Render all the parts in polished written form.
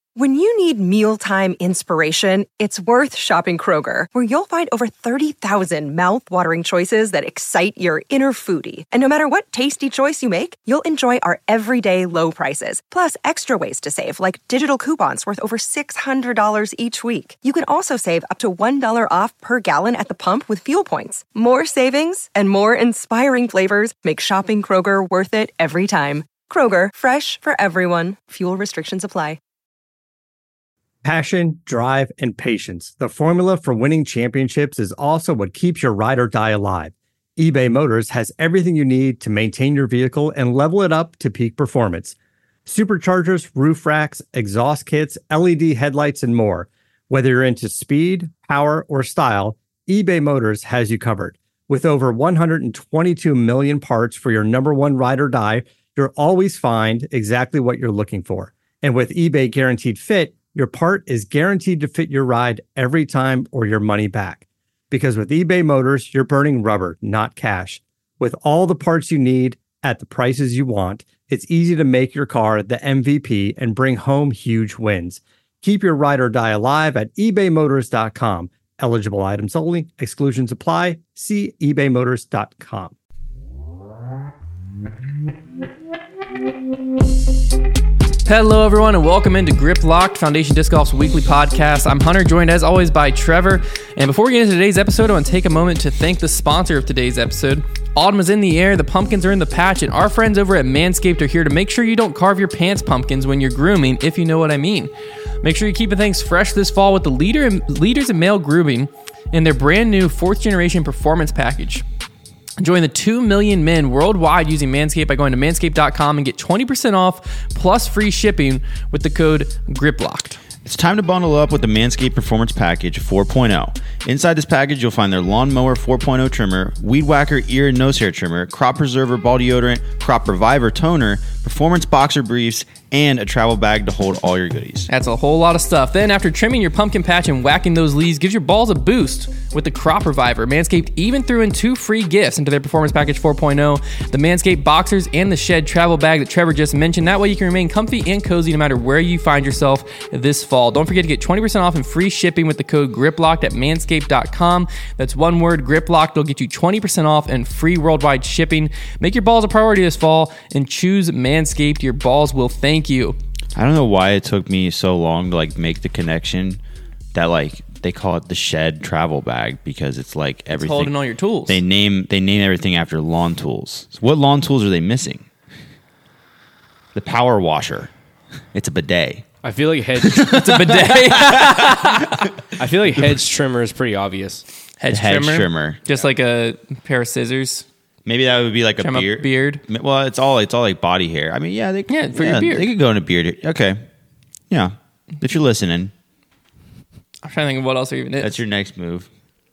When you need mealtime inspiration, it's worth shopping Kroger, where you'll find over 30,000 mouth-watering choices that excite your inner foodie. And no matter what tasty choice you make, you'll enjoy our everyday low prices, plus extra ways to save, like digital coupons worth over $600 each week. You can also save up to $1 off per gallon at the pump with fuel points. More savings and more inspiring flavors make shopping Kroger worth it every time. Kroger, fresh for everyone. Fuel restrictions apply. Passion, drive, and patience. The formula for winning championships is also what keeps your ride or die alive. eBay Motors has everything you need to maintain your vehicle and level it up to peak performance. Superchargers, roof racks, exhaust kits, LED headlights, and more. Whether you're into speed, power, or style, eBay Motors has you covered. With over 122 million parts for your number one ride or die, you'll always find exactly what you're looking for. And with eBay Guaranteed Fit, your part is guaranteed to fit your ride every time or your money back. Because with eBay Motors, you're burning rubber, not cash. With all the parts you need at the prices you want, it's easy to make your car the MVP and bring home huge wins. Keep your ride or die alive at ebaymotors.com. Eligible items only. Exclusions apply. See ebaymotors.com. Hello, everyone, and welcome into Grip Locked, Foundation Disc Golf's weekly podcast. I'm Hunter, joined as always by Trevor. And before we get into today's episode, I want to take a moment to thank the sponsor of today's episode. Autumn is in the air, the pumpkins are in the patch, and our friends over at Manscaped are here to make sure you don't carve your pants pumpkins when you're grooming, if you know what I mean. Make sure you're keeping things fresh this fall with the leaders in male grooming and their brand new 4th generation performance package. Join the 2 million men worldwide using Manscaped by going to manscaped.com and get 20% off plus free shipping with the code GRIPLOCKED. It's time to bundle up with the Manscaped Performance Package 4.0. Inside this package, you'll find their Lawnmower 4.0 trimmer, Weed Whacker ear and nose hair trimmer, Crop Preserver ball deodorant, Crop Reviver toner, Performance boxer briefs, and a travel bag to hold all your goodies. That's a whole lot of stuff. Then, after trimming your pumpkin patch and whacking those leaves, gives your balls a boost with the Crop Reviver. Manscaped even threw in 2 free gifts into their Performance Package 4.0, the Manscaped Boxers and the Shed travel bag that Trevor just mentioned. That way you can remain comfy and cozy no matter where you find yourself this fall. Don't forget to get 20% off and free shipping with the code GRIPLOCKED at manscaped.com. That's one word, GRIPLOCKED. It'll get you 20% off and free worldwide shipping. Make your balls a priority this fall and choose Manscaped. Your balls will thank you. I don't know why it took me so long to make the connection that they call it the Shed travel bag, because it's like everything. It's holding all your tools. They name everything after lawn tools. So what lawn tools are they missing? The power washer. It's a bidet. I feel like hedge. It's a bidet. I feel like hedge trimmer is pretty obvious. Hedge trimmer. Just like a pair of scissors. Maybe that would be like Trim a beard. Well, it's all like body hair. I mean, your beard. They could go in a beard. Okay, yeah. If you're listening, I'm trying to think of what else there even is. That's your next move.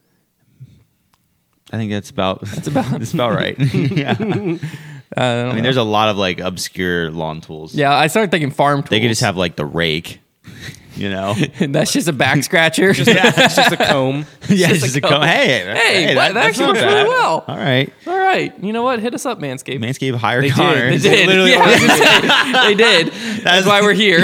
I think that's about right. Yeah. I mean, there's a lot of obscure lawn tools. Yeah, I started thinking farm tools. They could just have the rake. You know, that's just a back scratcher. It's just a comb. Yeah, it's just a comb. Hey, that actually works really well. All right. You know what? Hit us up, Manscaped. Manscaped hired Connor. They did. Literally, they did. That's why we're here.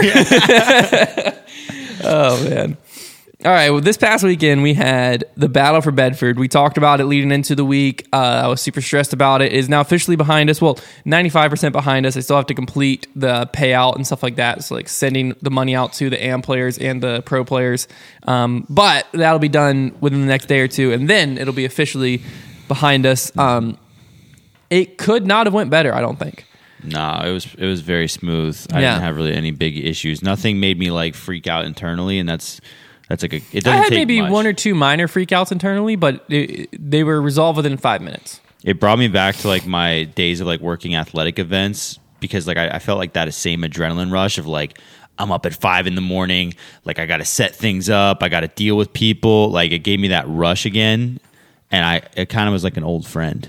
Oh man. All right, well, this past weekend, we had the Battle for Bedford. We talked about it leading into the week. I was super stressed about it. It is now officially behind us. Well, 95% behind us. I still have to complete the payout and stuff like that. So, sending the money out to the AM players and the pro players. But that'll be done within the next day or two, and then it'll be officially behind us. It could not have went better, I don't think. No, it was very smooth. I didn't have really any big issues. Nothing made me freak out internally, and that's it doesn't I had take maybe much. 1 or 2 minor freakouts internally, but they were resolved within 5 minutes. It brought me back to my days of working athletic events, because I felt that same adrenaline rush of I'm up at 5 a.m. I got to set things up. I got to deal with people. It gave me that rush again, and it kind of was like an old friend.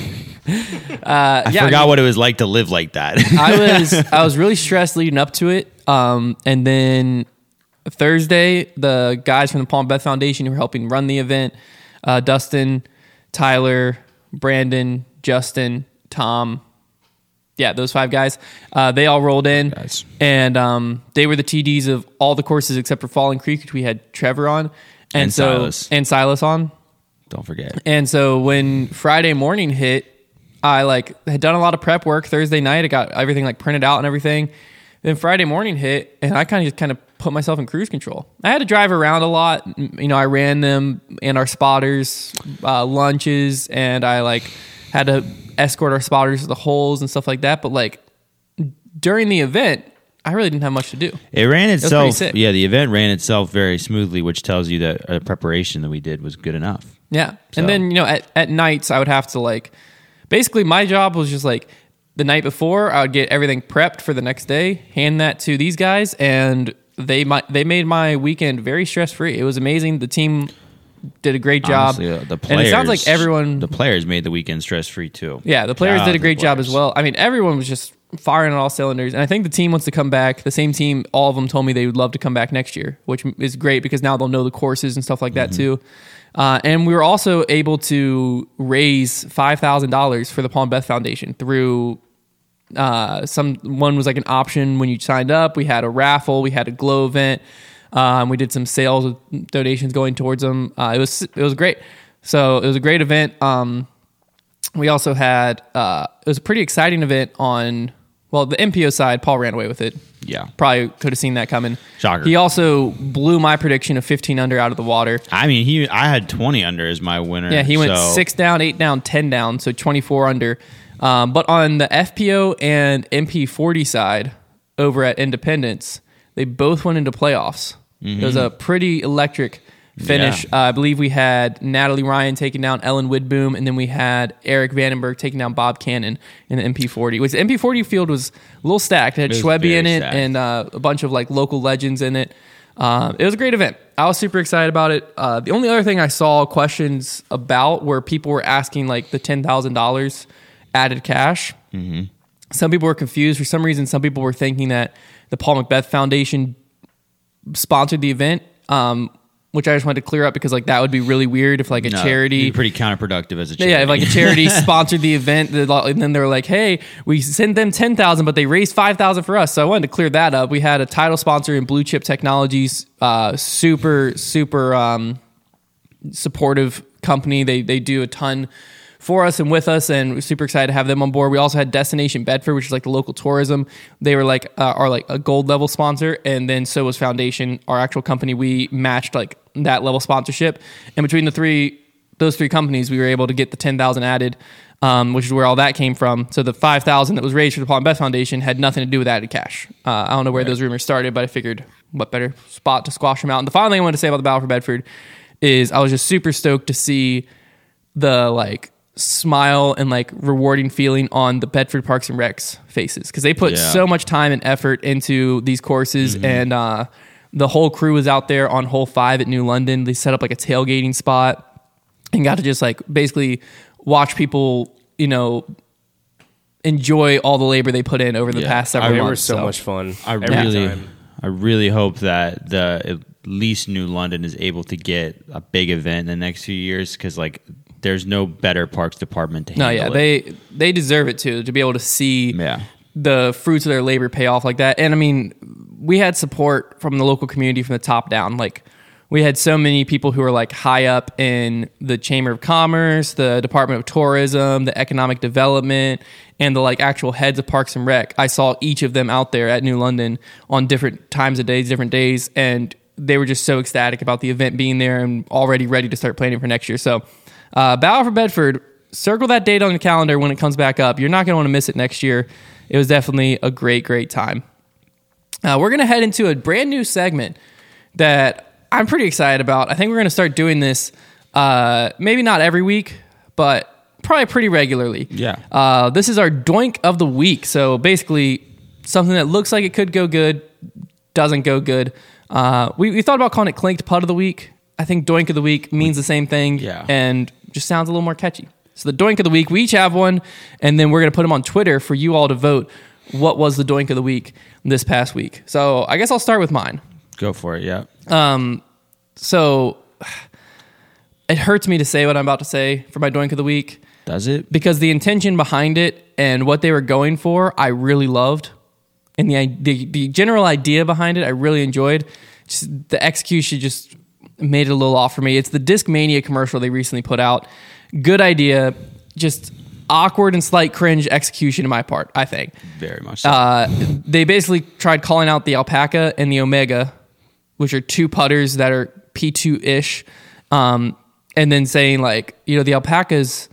I forgot what it was like to live like that. I was really stressed leading up to it, and then Thursday, the guys from the Palm Beth Foundation who were helping run the event, Dustin, Tyler, Brandon, Justin, Tom, Yeah, those 5 guys. They all rolled in, Guys. and they were the TDs of all the courses except for Falling Creek, which we had Trevor on, And Silas. and Silas on. Don't forget. And so when Friday morning hit, I had done a lot of prep work Thursday night. I got everything printed out and everything. Then Friday morning hit, and I kind of put myself in cruise control. I had to drive around a lot. I ran them and our spotters lunches, and I had to escort our spotters to the holes and stuff like that. But during the event, I really didn't have much to do. It ran was itself. pretty sick. Yeah, the event ran itself very smoothly, which tells you that the preparation that we did was good enough. Yeah. So- And then, at nights, I would have to basically my job was just the night before, I would get everything prepped for the next day, hand that to these guys, and they made my weekend very stress-free. It was amazing. The team did a great job. Honestly, the players, and it sounds like everyone... The players made the weekend stress-free too. Yeah, the players Shout did out a to great the job as players. well. I mean, everyone was just firing on all cylinders. And I think the team wants to come back. The same team, all of them told me they would love to come back next year, which is great because now they'll know the courses and stuff like that too. And we were also able to raise $5,000 for the Palm Beth Foundation through one was an option when you signed up. We had a raffle. We had a glow event. We did some sales with donations going towards them. It was great. So it was a great event. We also had it was a pretty exciting event on the MPO side. Paul ran away with it. Yeah. Probably could have seen that coming. Shocker. He also blew my prediction of 15 under out of the water. I mean, I had 20 under as my winner. Yeah, he went so 6 down, 8 down, 10 down, so 24 under. But on the FPO and MP40 side over at Independence, they both went into playoffs. It was a pretty electric finish. Yeah. I believe we had Natalie Ryan taking down Ellen Widboom, and then we had Eric Vandenberg taking down Bob Cannon in the MP40. Which the MP40 field was a little stacked. It had It was Schwebe very in it stacked. and a bunch of local legends in it. It was a great event. I was super excited about it. The only other thing I saw questions about were people were asking the $10,000 added cash. Mm-hmm. Some people were confused. For some reason, some people were thinking that the Paul Macbeth Foundation sponsored the event, which I just wanted to clear up because that would be really weird if a no, charity... it'd be pretty counterproductive as a charity. Yeah, if a charity sponsored the event, and then they were like, "Hey, we sent them $10,000, but they raised $5,000 for us." So I wanted to clear that up. We had a title sponsor in Blue Chip Technologies, super supportive company. They do a ton for us and with us, and we're super excited to have them on board. We also had Destination Bedford, which is the local tourism. They were our a gold level sponsor, and then so was Foundation, our actual company. We matched that level sponsorship, and between those three companies, we were able to get the 10,000 added, which is where all that came from. So the 5,000 that was raised for the Palm Beth Foundation had nothing to do with added cash. I don't know where those rumors started, but I figured what better spot to squash them out. And the final thing I wanted to say about the Battle for Bedford is I was just super stoked to see the smile and rewarding feeling on the Bedford Parks and Recs faces, because they put so much time and effort into these courses. And the whole crew was out there on hole 5 at New London. They set up a tailgating spot and got to just basically watch people enjoy all the labor they put in over the past several They were months. so much fun. I really hope that at least New London is able to get a big event in the next few years, because there's no better parks department to handle it. They deserve it too, to be able to see Yeah. the fruits of their labor pay off like that. And I mean, we had support from the local community from the top down. We had so many people who were high up in the Chamber of Commerce, the Department of Tourism, the Economic Development, and the actual heads of Parks and Rec. I saw each of them out there at New London on different times of days, different days, and they were just so ecstatic about the event being there and already ready to start planning for next year. So Battle for Bedford, circle that date on the calendar when it comes back up. You're not going to want to miss it next year. It was definitely a great, great time. We're going to head into a brand new segment that I'm pretty excited about. I think we're going to start doing this maybe not every week, but probably pretty regularly. Yeah. This is our Doink of the Week. So basically something that looks like it could go good, doesn't go good. We thought about calling it Clinked Putt of the Week. I think Doink of the Week means the same thing and just sounds a little more catchy. So the Doink of the Week, we each have one, and then we're going to put them on Twitter for you all to vote what was the Doink of the Week this past week. So I guess I'll start with mine. Go for it, yeah. So it hurts me to say what I'm about to say for my Doink of the Week. Does it? because the intention behind it and what they were going for, I really loved, and the general idea behind it, I really enjoyed. Just the execution just made it a little off for me. It's the Discmania commercial they recently put out. Good idea, just awkward and slight cringe execution on my part, I think. Very much so. They basically tried calling out the Alpaca and the Omega, which are two putters that are P2-ish, and then saying like, the Alpaca's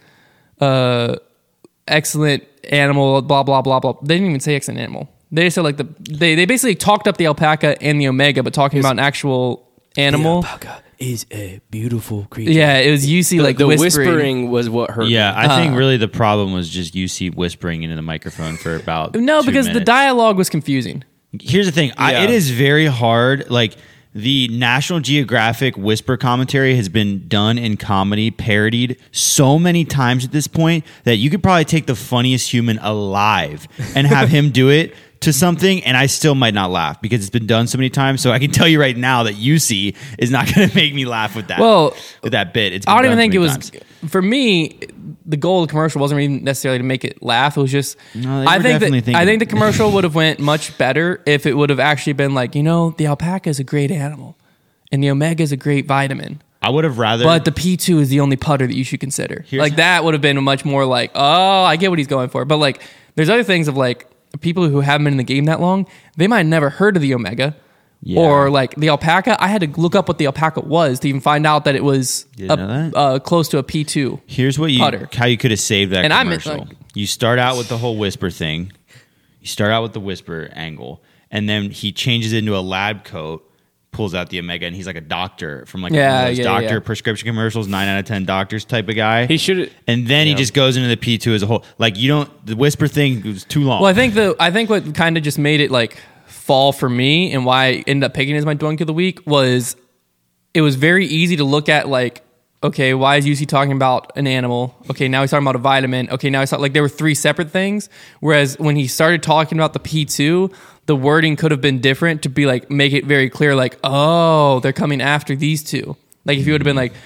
excellent animal, blah, blah, blah, blah. They didn't even say excellent animal. They said like they basically talked up the Alpaca and the Omega, but talking about an actual animal. The alpaca is a beautiful creature. Yeah, it was UC like the whispering. whispering was what hurt. Yeah, me. I think really the problem was just UC whispering into the microphone for about No, 2 because the minutes. dialogue was confusing. Here's the thing. Yeah. It is very hard. Like, the National Geographic whisper commentary has been done in comedy, parodied so many times at this point that you could probably take the funniest human alive and have him do it to something, and I still might not laugh because it's been done so many times. So I can tell you right now that UC is not going to make me laugh with that. Well, with that bit. It's been I don't even done think so it many was times. for me. The goal of the commercial wasn't even necessarily to make it laugh. It was just No, they I were think definitely that thinking- I think the commercial would have went much better if it would have actually been like, the alpaca is a great animal and the Omega is a great vitamin. I would have rather. But the P2 is the only putter that you should consider. Here's- That would have been much more like, oh, I get what he's going for. But like, there's other things of like people who haven't been in the game that long, they might have never heard of the Omega. Yeah. Or like the alpaca. I had to look up what the alpaca was to even find out that it was Didn't know close to a P2. Here's what putter. how you could have saved that And I meant, commercial. like- You start out with the whole whisper thing. You start out with the whisper angle, and then he changes it into a lab coat, pulls out the Omega, and he's like a doctor from like one of those doctor prescription commercials, 9 out of 10 doctors type of guy. He should. And then he just goes into the P2 as a whole. Like, the whisper thing was too long. Well, I think what kind of just made it like fall for me and why I ended up picking it as my doink of the week was it was very easy to look at like, okay, why is UC talking about an animal? Okay, now he's talking about a vitamin. Okay, now he's talking, like there were three separate things. Whereas when he started talking about the P2, the wording could have been different to be like, make it very clear, like, oh, they're coming after these two. Like if you would have been like,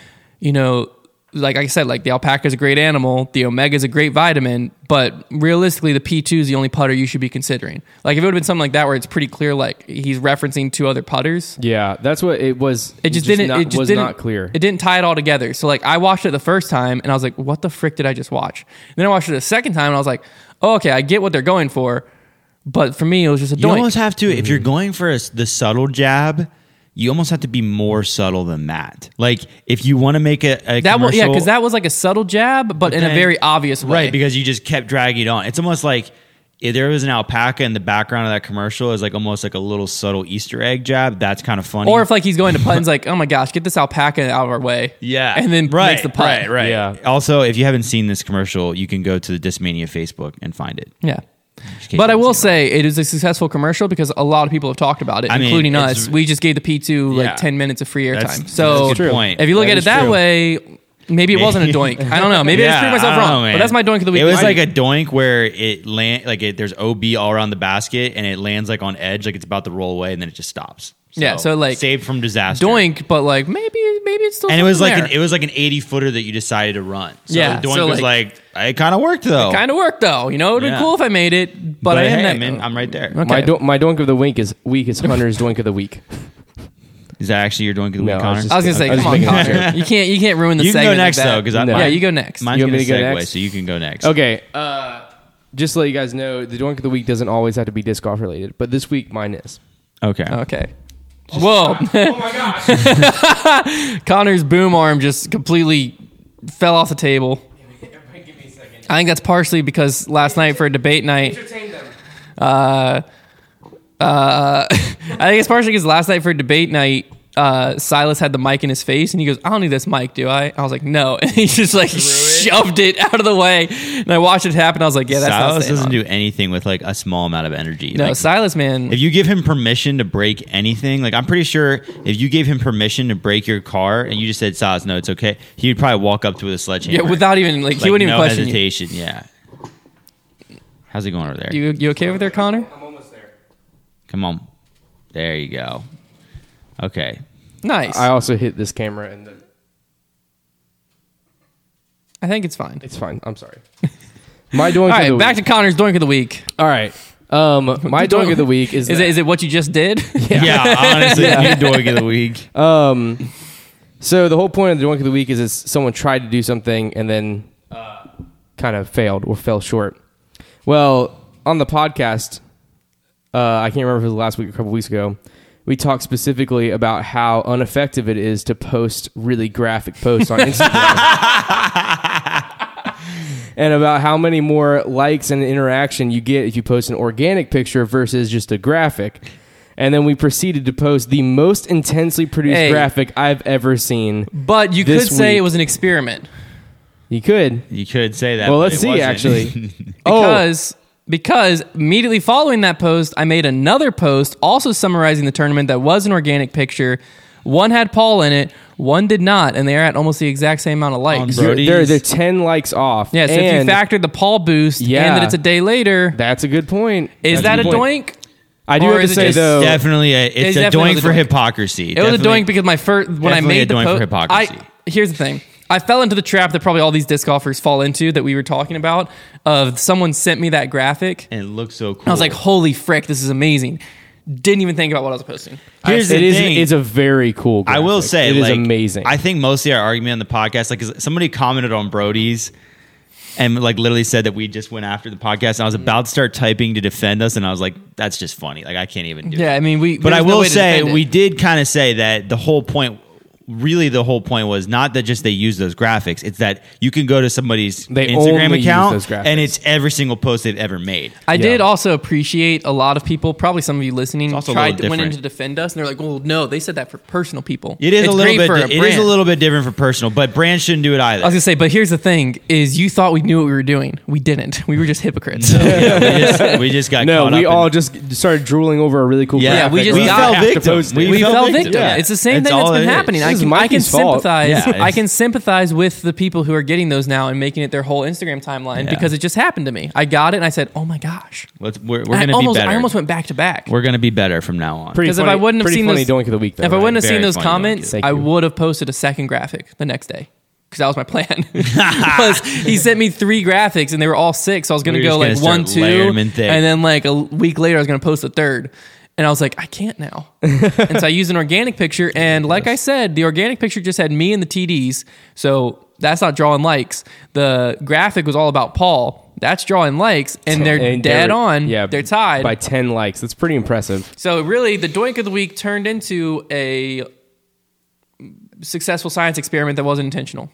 like I said, like the alpaca is a great animal, the Omega is a great vitamin, but realistically, the P2 is the only putter you should be considering. Like if it would have been something like that, where it's pretty clear, like he's referencing two other putters. Yeah, that's what it was. It just didn't. Not, It just was didn't, not clear. It didn't tie it all together. So like I watched it the first time, and I was like, "What the frick did I just watch?" And then I watched it the second time, and I was like, "Oh, okay, I get what they're going for." But for me, it was just a you doink. almost have to, if you're going for the subtle jab, you almost have to be more subtle than that. Like if you want to make a commercial, because that was like a subtle jab, but in a then- very obvious way. right? Because you just kept dragging it on. It's almost like if there was an alpaca in the background of that commercial, is like almost like a little subtle Easter egg jab. That's kind of funny. Or if like he's going to putt, and it's like, oh my gosh, get this alpaca out of our way. yeah, and then right, makes the putt. Right. Yeah. Also, if you haven't seen this commercial, you can go to the Discmania Facebook and find it. Yeah. case But you I will haven't seen say it is a successful commercial because a lot of people have talked about it, I mean, including it's- us. We just gave the P2 Yeah. like 10 minutes of free That's- airtime. that's So a good point. if you look That at it is that true. way, maybe it wasn't a doink. I don't know. Maybe I just proved myself I don't wrong. know, man. But that's my doink of the week. It was I- like a doink where it there's OB all around the basket and it lands like on edge, like it's about to roll away, and then it just stops. Yeah, so, like, saved from disaster. doink, but like maybe it's still. And it was like something it was like an 80 footer that you decided to run. So Yeah, the doink so, was like it kind of worked though. kind of worked though. It would have been Yeah. cool if I made it, but I hey, didn't. I'm right there. Okay. My doink of the week is Hunter's doink of the week. Is that actually your doink of the No, week, I was Connor? just- I was gonna say, I was come on, making a Connor. You can't ruin the You can segment. go next like that. though, because No. Yeah, you go next. Mine's You want gonna me to go segue, next? so you can go next. Okay, just to let you guys know, the doink of the week doesn't always have to be disc golf related, but this week mine is. Okay. Okay. Whoa. Oh my gosh. Connor's boom arm just completely fell off the table. I think that's partially because last night for a debate night. I think it's partially because last night for a debate night, Silas had the mic in his face and he goes, I don't need this mic, do I? I was like, no. And he just like shoved it out of the way. And I watched it happen. I was like, yeah, that's not Silas staying doesn't on. do anything with like a small amount of energy. No, Like, Silas, man. if you give him permission to break anything, like I'm pretty sure if you gave him permission to break your car and you just said, Silas, no, it's okay, he would probably walk up to it with a sledgehammer. Yeah, without even, like, he Like, wouldn't even no question you. hesitation. Yeah. How's it going over there? You okay over there, Connor? I'm almost there. Come on. There you go. Okay. Nice. I also hit this camera and the. I think it's fine. It's fine. I'm sorry. My doink All of right, the back to Connor's doink of the week. All right. My doink of the week is Is it what you just did? Yeah, honestly, your doink of the week. So the whole point of the doink of the week is someone tried to do something and then kind of failed or fell short. Well, on the podcast, I can't remember if it was last week or a couple weeks ago, we talked specifically about how ineffective it is to post really graphic posts on Instagram. And about how many more likes and interaction you get if you post an organic picture versus just a graphic. And then we proceeded to post the most intensely produced graphic I've ever seen. But you could say it was an experiment. You could. You could say that. Well, but let's it see, wasn't. actually. Because immediately following that post, I made another post also summarizing the tournament that was an organic picture. One had Paul in it, one did not, and they're at almost the exact same amount of likes. They're 10 likes off. Yeah, so if you factor the Paul boost and that it's a day later, that's a good point. Is that a doink? I do have to say, though, definitely it's a doink for hypocrisy. It was a doink because when I made the post, for hypocrisy. Here's the thing. I fell into the trap that probably all these disc golfers fall into that we were talking about, of someone sent me that graphic. And it looked so cool. I was like, holy frick, this is amazing. Didn't even think about what I was posting. Here's the thing. It's a very cool graphic. I will say, it is amazing. I think mostly our argument on the podcast, like, 'cause somebody commented on Brody's and like literally said that we just went after the podcast. And I was about to start typing to defend us, and I was like, that's just funny. Like, I can't even do it. Yeah, I mean, But I will say, we did kind of say that the whole point was not that just they use those graphics. It's that you can go to somebody's Instagram account and it's every single post they've ever made. I did also appreciate a lot of people, probably some of you listening, went in to defend us, and they're like, well, no, they said that for personal people. It is a little bit different for personal, but brands shouldn't do it either. I was going to say, but here's the thing, is you thought we knew what we were doing. We didn't. We were just hypocrites. we just got caught up. We all just started drooling over a really cool graphic. Yeah, we fell victim. We fell victim. Yeah. It's the same thing that's been happening. I can sympathize. I can sympathize with the people who are getting those now and making it their whole Instagram timeline because it just happened to me. I got it and I said, "Oh my gosh, we're going to be better." I almost went back to back. We're going to be better from now on. Because if I wouldn't have seen those, doink of the week, though, if I wouldn't have seen those comments, I would have posted a second graphic the next day. Because that was my plan. Because he sent me 3 graphics and they were all 6. So I was going to go like 1, 2, and then like a week later I was going to post a third. And I was like, I can't now. And so I used an organic picture. And like I said, the organic picture just had me and the TDs. So that's not drawing likes. The graphic was all about Paul. That's drawing likes. And they're dead on. Yeah, they're tied. By 10 likes. That's pretty impressive. So really, the doink of the week turned into a successful science experiment that wasn't intentional.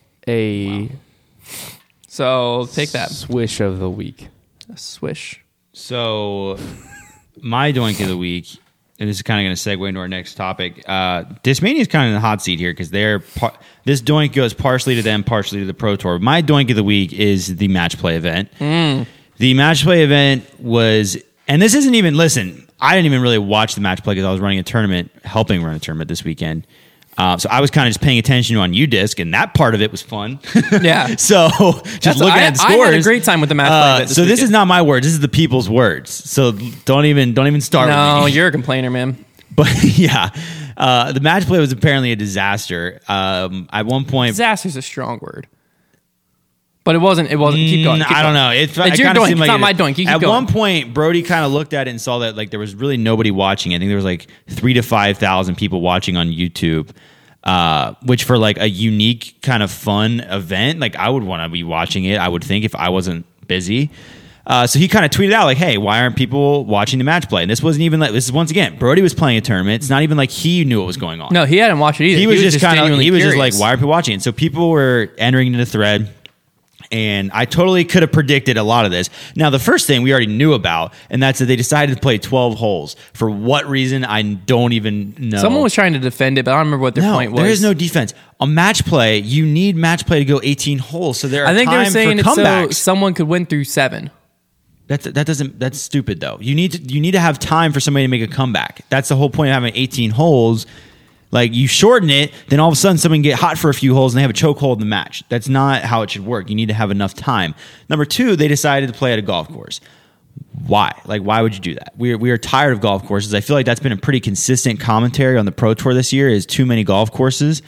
So take that. Swish of the week. A swish. So my doink of the week, and this is kind of going to segue into our next topic. Discmania is kind of in the hot seat here because this doink goes partially to them, partially to the Pro Tour. My doink of the week is the match play event. The match play event was, and this isn't even, listen, I didn't even really watch the match play because I was running a tournament, helping run a tournament this weekend. So I was kind of just paying attention on UDisc, and that part of it was fun. Yeah. So just looking at the scores. I had a great time with the match play. So this is not my words. This is the people's words. So don't even start with me. No, you're a complainer, man. But yeah, the match play was apparently a disaster. At one point, disaster is a strong word. But it wasn't. Keep going. I don't know. It's your doink. It's not my doink. You keep going. One point, Brody kind of looked at it and saw that like there was really nobody watching. I think there was like 3,000 to 5,000 people watching on YouTube, which for like a unique kind of fun event, like I would want to be watching it. I would think if I wasn't busy. So he kind of tweeted out like, "Hey, why aren't people watching the match play?" And this wasn't even like, this is once again, Brody was playing a tournament. It's not even like he knew what was going on. No, he hadn't watched it either. He was just like, why are people watching it? So people were entering into the thread. And I totally could have predicted a lot of this. Now, the first thing we already knew about, and that's that they decided to play 12 holes. For what reason, I don't even know. Someone was trying to defend it, but I don't remember what their point was. There is no defense. On match play, you need match play to go 18 holes. So there are I think they were saying it's so someone could win through 7. That's stupid though. You need to have time for somebody to make a comeback. That's the whole point of having 18 holes. Like, you shorten it, then all of a sudden someone can get hot for a few holes and they have a chokehold in the match. That's not how it should work. You need to have enough time. Number 2, they decided to play at a golf course. Why? Like, why would you do that? We are tired of golf courses. I feel like that's been a pretty consistent commentary on the Pro Tour this year, is too many golf courses.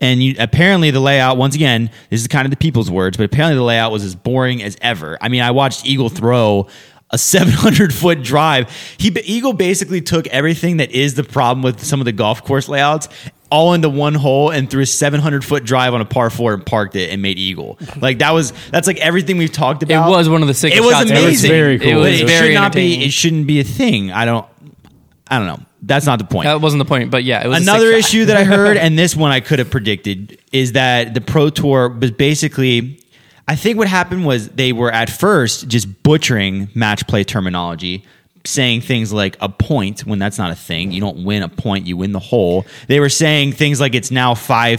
And apparently the layout, once again, this is kind of the people's words, but apparently the layout was as boring as ever. I mean, I watched Eagle throw a 700-foot drive. Eagle basically took everything that is the problem with some of the golf course layouts all into one hole and threw a 700-foot drive on a par 4 and parked it and made eagle. Like that's like everything we've talked about. It was one of the sickest shots. shots It was amazing. Very cool. It was But very should not be. entertaining. It shouldn't be a thing. I don't know. That's not the point. That wasn't the point, but yeah, it was Another a sick shot. issue that I heard, and this one I could have predicted, is that the Pro Tour was basically, I think what happened was they were at first just butchering match play terminology, saying things like a point when that's not a thing. You don't win a point, you win the hole. They were saying things like it's now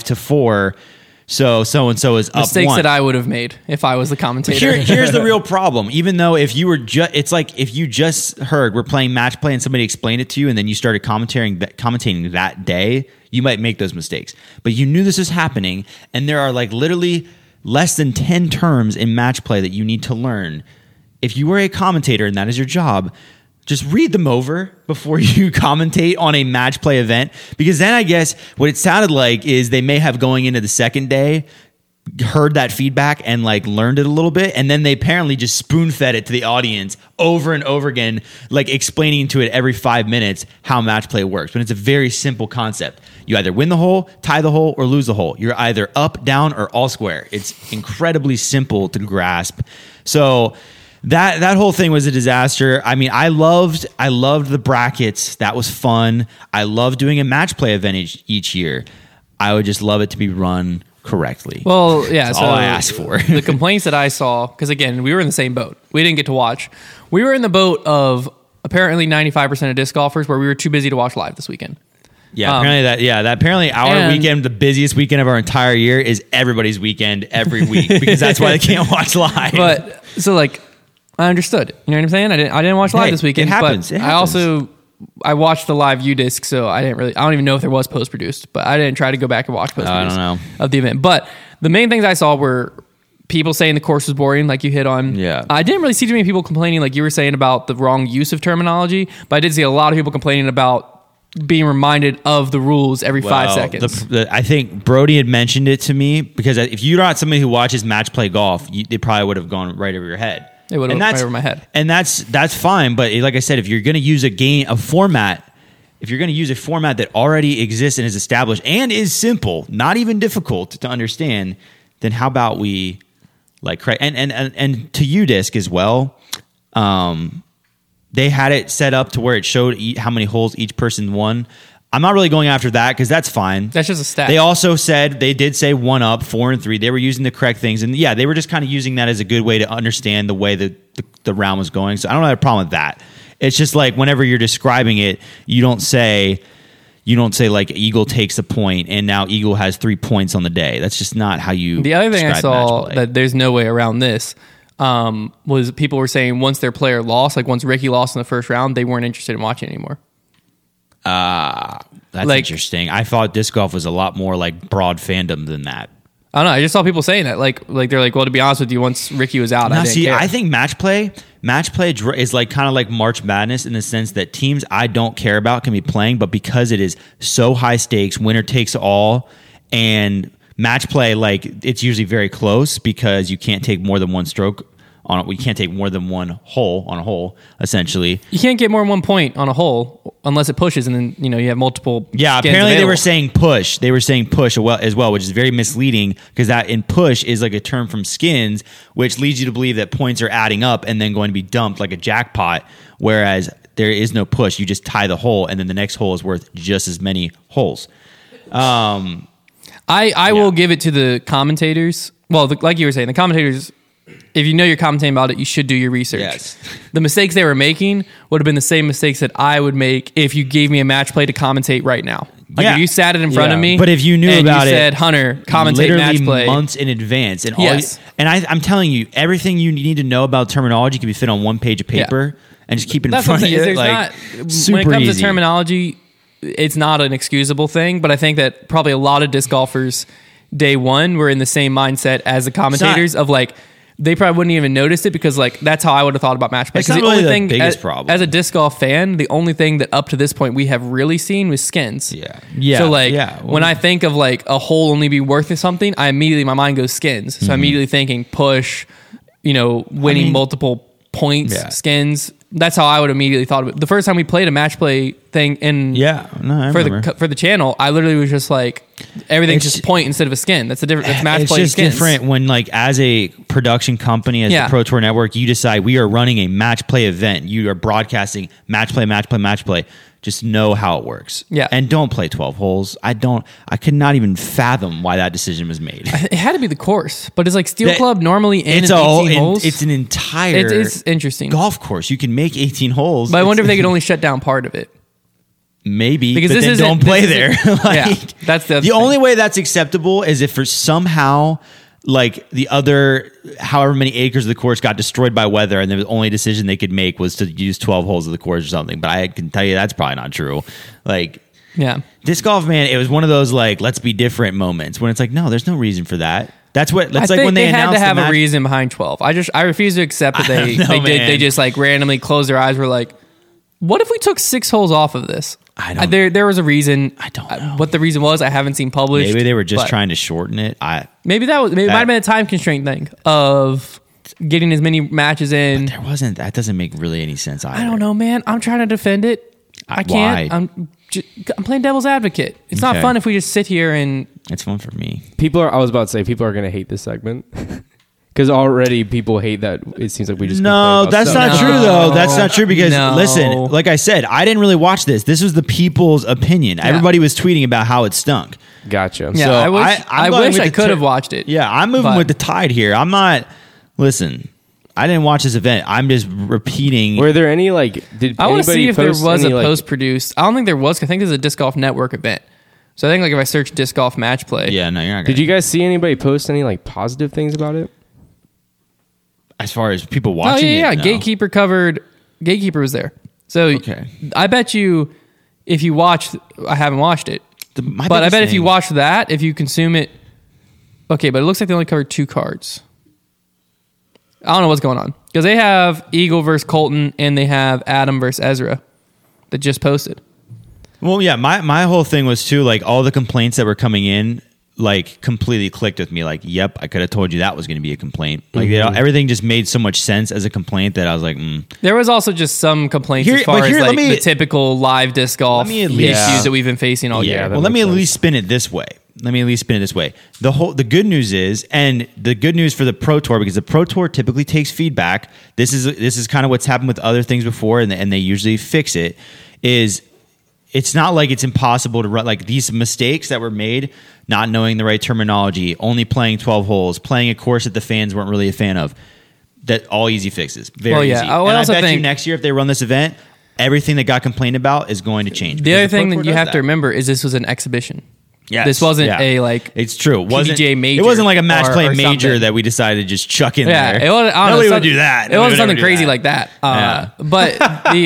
5-4, so-and-so is up Mistakes one. that I would have made if I was the commentator. Here's the real problem. Even though if you were it's like if you just heard we're playing match play and somebody explained it to you and then you started commentating that day, you might make those mistakes. But you knew this was happening, and there are like literally less than 10 terms in match play that you need to learn. If you were a commentator and that is your job, just read them over before you commentate on a match play event, because then I guess what it sounded like is they may have, going into the second day, heard that feedback and like learned it a little bit, and then they apparently just spoon fed it to the audience over and over again, like explaining to it every 5 minutes how match play works. But it's a very simple concept. You either win the hole, tie the hole, or lose the hole. You're either up, down, or all square. It's incredibly simple to grasp. So that whole thing was a disaster. I mean, I loved the brackets. That was fun. I love doing a match play event each year. I would just love it to be run correctly. Well, yeah. That's so all I ask for. The complaints that I saw, because again, we were in the same boat. We didn't get to watch. We were in the boat of apparently 95% of disc golfers where we were too busy to watch live this weekend. Yeah, apparently our weekend, the busiest weekend of our entire year, is everybody's weekend every week, because that's why they can't watch live. But so like, I understood. You know what I'm saying? I didn't watch live Hey, this weekend. it happens. But It happens. I watched the live UDisc, so I don't even know if there was post produced, but I didn't try to go back and watch post produced know. of the event. But the main things I saw were people saying the course was boring, like you hit on. Yeah. I didn't really see too many people complaining, like you were saying, about the wrong use of terminology, but I did see a lot of people complaining about being reminded of the rules every 5 seconds. I think Brody had mentioned it to me, because if you're not somebody who watches match play golf, it probably would have gone right over your head. It would have went right over my head. And that's fine. But like I said, if you're going to use a format that already exists and is established and is simple, not even difficult to understand, then how about we and to UDisc as well. They had it set up to where it showed how many holes each person won. I'm not really going after that, because that's fine. That's just a stat. They also said, they did say 1 up, 4 and 3. They were using the correct things. And yeah, they were just kind of using that as a good way to understand the way that the round was going. So I don't have a problem with that. It's just like whenever you're describing it, you don't say like Eagle takes a point and now Eagle has 3 points on the day. That's just not how you The other thing I describe saw match play. that there's no way around this was people were saying once their player lost, like once Ricky lost in the first round, they weren't interested in watching anymore. That's like- interesting. I thought disc golf was a lot more like broad fandom than that. I don't know. I just saw people saying that. Like they're like, well, to be honest with you, once Ricky was out, I didn't care. I think match play is like kind of like March Madness, in the sense that teams I don't care about can be playing, but because it is so high stakes, winner takes all, and match play, like it's usually very close because you can't take more than one stroke on it. We can't take more than one hole on a hole, essentially. You can't get more than 1 point on a hole unless it pushes, and then you have multiple. Yeah, skins apparently they were available. saying push. They were saying push as well, which is very misleading, because that in push is like a term from skins, which leads you to believe that points are adding up and then going to be dumped like a jackpot, whereas there is no push. You just tie the hole, and then the next hole is worth just as many holes. I will give it to the commentators. Well, like you were saying, the commentators, if you know you're commentating about it, you should do your research. Yes. The mistakes they were making would have been the same mistakes that I would make if you gave me a match play to commentate right now. Like Yeah. if you sat it in front of me, But if you knew and about you it, said, Hunter, commentate literally match play. months in advance, and Yes. I'm telling you, everything you need to know about terminology can be fit on one page of paper, and just keep it in That's what I'm front of saying. you. There's Like, not, super when it comes easy. to terminology, it's not an excusable thing, but I think that probably a lot of disc golfers day one were in the same mindset as the commentators of like, they probably wouldn't even notice it because like that's how I would have thought about match play. It's Because not the really only the thing biggest problem. as a disc golf fan, the only thing that up to this point we have really seen was skins. Yeah. So like Well, when I think of like a hole only be worth something, I immediately my mind goes skins. So I'm immediately thinking push, winning multiple points, skins. That's how I would immediately thought of it. The first time we played a match play thing I for remember. the channel, I literally was just like everything's It's- just point instead of a skin. That's a different. That's match It's play. just skins. different when, like, as a production company, as Yeah. the Pro Tour Network, you decide we are running a match play event. You are broadcasting match play, match play, match play. Just know how it works. Yeah. And don't play 12 holes. I could not even fathom why that decision was made. It had to be the course, but it's like Steel That- Club normally in It's 18 holes. It's an entire It's interesting. golf course. You can make 18 holes. But I wonder if they It's- could only shut down part of it. Maybe, Because but this then isn't- don't this play isn't- there. Yeah, that's the other the thing. only way that's acceptable is if for somehow like the other however many acres of the course got destroyed by weather and the only decision they could make was to use 12 holes of the course or something. But I can tell you that's probably not true. Like Yeah. disc golf, man, it was one of those like let's be different moments when it's like no, there's no reason for that. That's what that's I like think when they had announced to have the a match. reason behind 12. I refuse to accept that they don't know, did. man. They just like randomly closed their eyes. Were like, what if we took 6 holes off of this? I don't- There was a reason. I don't know. what the reason was. I haven't seen published. Maybe they were just but trying to shorten it. Maybe it might have been a time constraint thing of getting as many matches in. There wasn't. That doesn't make really any sense either. I don't know, man. I'm trying to defend it. I can't. Why? I'm playing devil's advocate. It's not Okay. fun if we just sit here and It's fun for me. I was about to say, people are going to hate this segment. Because already people hate that it seems like we just No, complain about that's stuff. not true though. That's not true because No. listen, like I said, I didn't really watch this. This was the people's opinion. Everybody was tweeting about how it stunk. Gotcha. yeah. So I wish I'm I, going wish with I the could have watched it. Yeah, I'm moving But- with the tide here. I'm not. Listen, I didn't watch this event. I'm just repeating. Were there any did I want to anybody see if there post was a any, post produced. I don't think there was. I think there's a disc golf network event. So I think like if I search disc golf match play, Yeah, no, you're not. Did you guys see anybody post any positive things about it? As far as people Oh watching, yeah, it, no. Gatekeeper was there. So Okay. I bet you if you watch, I haven't watched it, My but I biggest bet if you thing- watch that, if you consume it, okay. But it looks like they only covered 2 cards. I don't know what's going on because they have Eagle versus Colton and they have Adam versus Ezra that just posted. Well, yeah, my whole thing was too like all the complaints that were coming in like completely clicked with me. Like, yep, I could have told you that was going to be a complaint. Like, everything just made so much sense as a complaint that I was like, There was also just some complaints Here- as far but here, as let like me- the typical live disc golf Let me at issues least- that we've been facing all year. that well, let me makes at sense. least spin it this way. The good news is, and the good news for the Pro Tour, because the Pro Tour typically takes feedback. This is kind of what's happened with other things before, and they usually fix it. Is it's not like it's impossible to run like these mistakes that were made, not knowing the right terminology, only playing 12 holes, playing a course that the fans weren't really a fan of. That all easy fixes. Very Well, yeah. easy. I And also I bet you think- next year if they run this event, everything that got complained about is going to change. The because other Pro thing Tour that you does have to remember is this was an exhibition. Yes, This wasn't yeah. a like It's true. It wasn't PDGA major It wasn't like a match or- play or major something. that we decided to just chuck in yeah, there. it was. I don't know, Nobody would something- do that. It Nobody wasn't would something ever do crazy that. like that. Yeah. But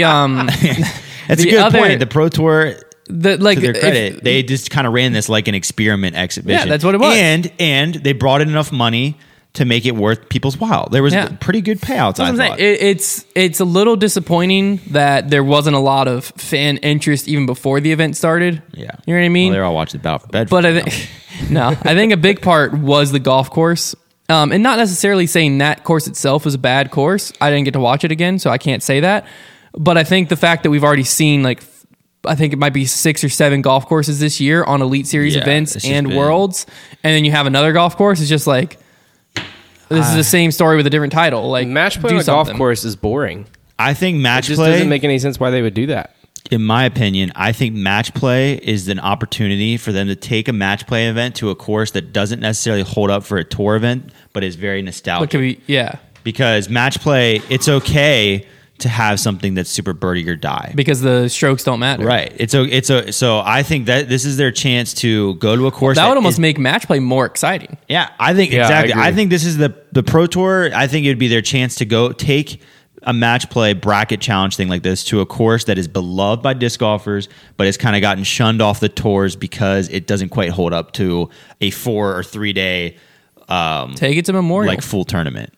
the That's the a good other- point. The Pro Tour, like to their if- credit, they just kind of ran this like an experiment exhibition. Yeah, that's what it was. And they brought in enough money to make it worth people's while. There was Yeah. pretty good payouts. That's what I'm I saying. thought. It's a little disappointing that there wasn't a lot of fan interest even before the event started. Yeah, You know what I mean? Well, they're all watching the Battle for Bedford. But I think no, I think a big part was the golf course, and not necessarily saying that course itself was a bad course. I didn't get to watch it again, so I can't say that. But I think the fact that we've already seen I think it might be 6 or 7 golf courses this year on Elite Series Yeah, events it's just and been- Worlds, and then you have another golf course. It's just like this is the same story with a different title. Like Match play do on a golf something. course is boring. I think It match just play doesn't make any sense why they would do that. in my opinion, I think match play is an opportunity for them to take a match play event to a course that doesn't necessarily hold up for a tour event, but is very What nostalgic. could be? Yeah, Because match play, it's okay to have something that's super birdie or die. because the strokes don't matter. Right. So I think that this is their chance to go to a course That would almost is- make match play more exciting. Yeah, I think Yeah, I exactly. agree. I think this is the Pro Tour. I think it would be their chance to go take a match play bracket challenge thing like this to a course that is beloved by disc golfers, but has kind of gotten shunned off the tours because it doesn't quite hold up to a 4 or 3 day Take it to Memorial. like full tournament.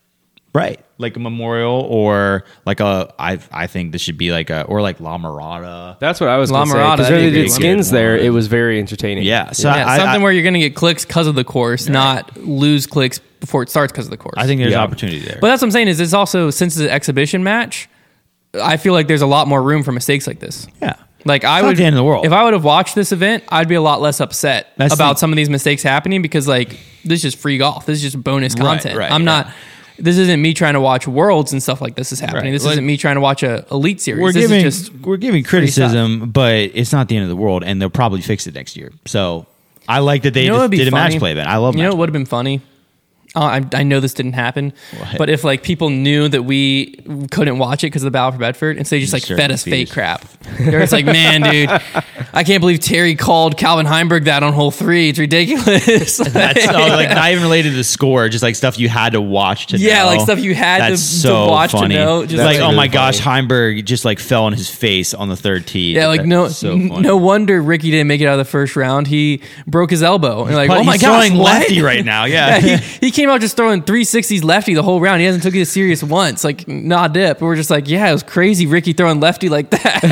Right. Like a memorial or like I think this should be like or like La Mirada. That's what I was going to say. La Mirada, Because that'd they be a did good skins one. there. It was very entertaining. Yeah. So Yeah, I, something I, where you're going to get clicks because of the course, not lose clicks before it starts because of the course. I think there's Yeah. opportunity there. But that's what I'm saying is it's also, since it's an exhibition match, I feel like there's a lot more room for mistakes like this. yeah. Like I It's not would, the end of the world. if I would have watched this event, I'd be a lot less upset That's about the- some of these mistakes happening because like this is just free golf. This is just bonus content. right, I'm yeah. not. This isn't me trying to watch Worlds and stuff like this is happening. Right. This Like- isn't me trying to watch a Elite Series. We're This giving is just we're giving criticism, but it's not the end of the world, and they'll probably fix it next year. So I like that they You know what would just be did a funny? match play event. I love You know match what would have been funny? I know this didn't happen, What? but if like people knew that we couldn't watch it because of the Battle for Bedford, and so they just like Sure, fed us confused. fake crap. They're just like, man, dude, I can't believe Terry called Calvin Heimberg that on hole 3. It's ridiculous. That's like not even related to the score, just like stuff you had to watch to know. Yeah, like stuff you had to- That's to so watch to funny. know, just like, like- oh my really gosh, funny. Heimberg just like fell on his face on the third tee. Yeah, like no, That's so funny. no wonder Ricky didn't make it out of the first round. He broke his elbow. And like, But oh my he's gosh, throwing what? lefty right now. Yeah, Yeah, he came out just throwing 360s lefty the whole round. He hasn't took it serious once. Like, nah dip. And we're just like, yeah, it was crazy Ricky throwing lefty like that.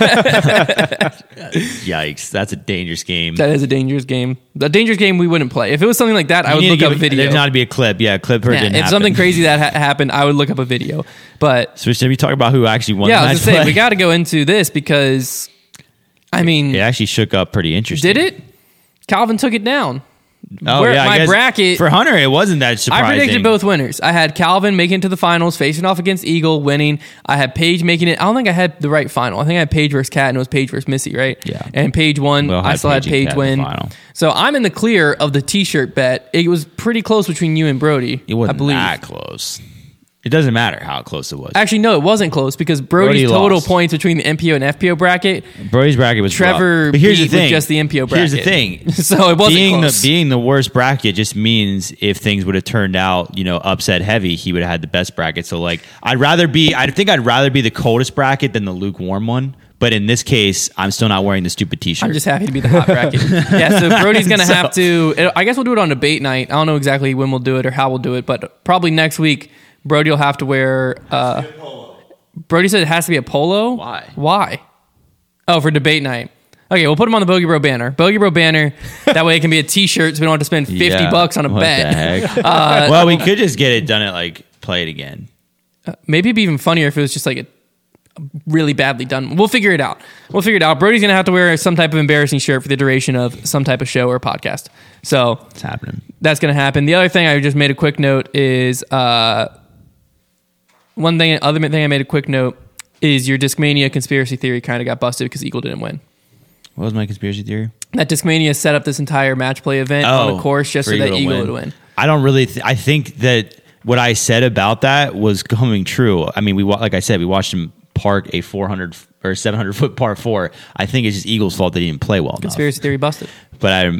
Yikes, that's a dangerous game. That is a dangerous game. A dangerous game we wouldn't play. If it was something like that, I would You need look to up give a video. There's not to be a clip. Yeah, clip or it Yeah, didn't if happen. something crazy that happened, I would look up a video. But So should we talk about who actually won yeah, the I match was gonna say play? we got to go into this because, I mean, It actually shook up pretty interesting. did it? Calvin took it down. Oh Where- yeah, I my guess bracket for Hunter, it wasn't that surprising. I predicted both winners. I had Calvin making it to the finals, facing off against Eagle, winning. I had Paige making it. I don't think I had the right final. I think I had Paige versus Kat, and it was Paige versus Missy, right? Yeah. And Paige won. Well, I still had Paige and Paige Kat in the win. final. So I'm in the clear of the T-shirt bet. It was pretty close between you and Brody. It wasn't I believe. that close. It doesn't matter how close it was. Actually, no, it wasn't close because Brody's Brody total lost. points between the MPO and FPO bracket. Brody's bracket was Trevor rough. But here's the beat with thing. just the MPO Here's the bracket. thing. So it wasn't being close. being the worst bracket just means if things would have turned out, upset heavy, he would have had the best bracket. So like, I think I'd rather be the coldest bracket than the lukewarm one. But in this case, I'm still not wearing the stupid T-shirt. I'm just happy to be the hot bracket. Yeah, so Brody's going to have to... I guess we'll do it on debate night. I don't know exactly when we'll do it or how we'll do it, but probably next week, Brody will have to wear... Brody said it has to be a polo? Why? Why? Oh, for debate night. Okay, we'll put him on the Bogey Bro banner. Bogey Bro banner. That way it can be a T-shirt so we don't have to spend $50 on a what bet. The heck? Well, we could just get it done at like Play It Again. Maybe it'd be even funnier if it was just like a really badly done. We'll figure it out. Brody's going to have to wear some type of embarrassing shirt for the duration of some type of show or podcast. So It's happening. that's going to happen. The other thing I just made a quick note is other thing I made a quick note is your Discmania conspiracy theory kind of got busted because Eagle didn't win. What was my conspiracy theory? That Discmania set up this entire match play event on the course just for so that to Eagle would win. I don't really. I think that what I said about that was coming true. I mean, like I said, we watched him park a 400 or 700 foot par 4. I think it's just Eagle's fault that he didn't play well enough. Conspiracy theory busted. But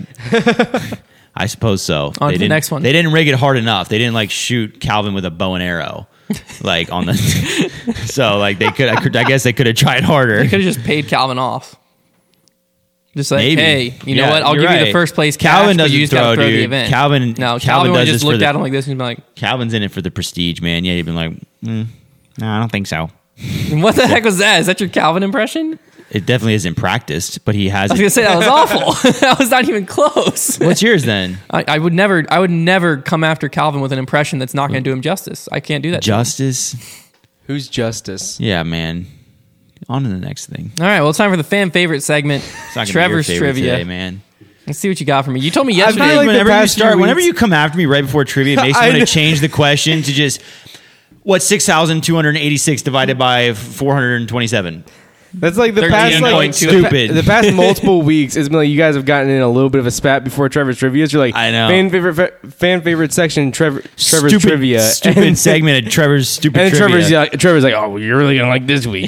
I suppose so. On to the next one. They didn't rig it hard enough. They didn't like shoot Calvin with a bow and arrow, like on the. So like they could. I guess they could have tried harder. They could have just paid Calvin off. Just like, Maybe. hey, you know Yeah, what? I'll you're give you right. the first place Calvin cash, but doesn't you just got to throw, throw the dude. event. Calvin would have does just this for looked the- at him like this and been like, Calvin's in it for the prestige, man. Yeah, he'd been like, no, I don't think so. what the heck was that? Is that your Calvin impression? It definitely isn't practiced, but he has. I was it. gonna say that was awful. That was not even close. What's yours then? I would never come after Calvin with an impression that's not going to do him justice. I can't do that. to him. Justice. Who's Justice? Yeah, man. On to the next thing. All right, well, it's time for the fan favorite segment, It's not gonna Trevor's be your favorite trivia. today, man. Let's see what you got for me. You told me I yesterday. feel like the whenever you past few start, whenever weeks- you come after me right before trivia, it makes me I want know. to change the question to just what's 6,286 divided by 427. That's like the past 13.2. Stupid. The past multiple weeks, it's been like you guys have gotten in a little bit of a spat before Trevor's trivia. You're like, I know. fan favorite section, Trevor's Stupid trivia, Stupid and, segment of Trevor's stupid and trivia. Trevor's like, oh, well, you're really gonna like this week.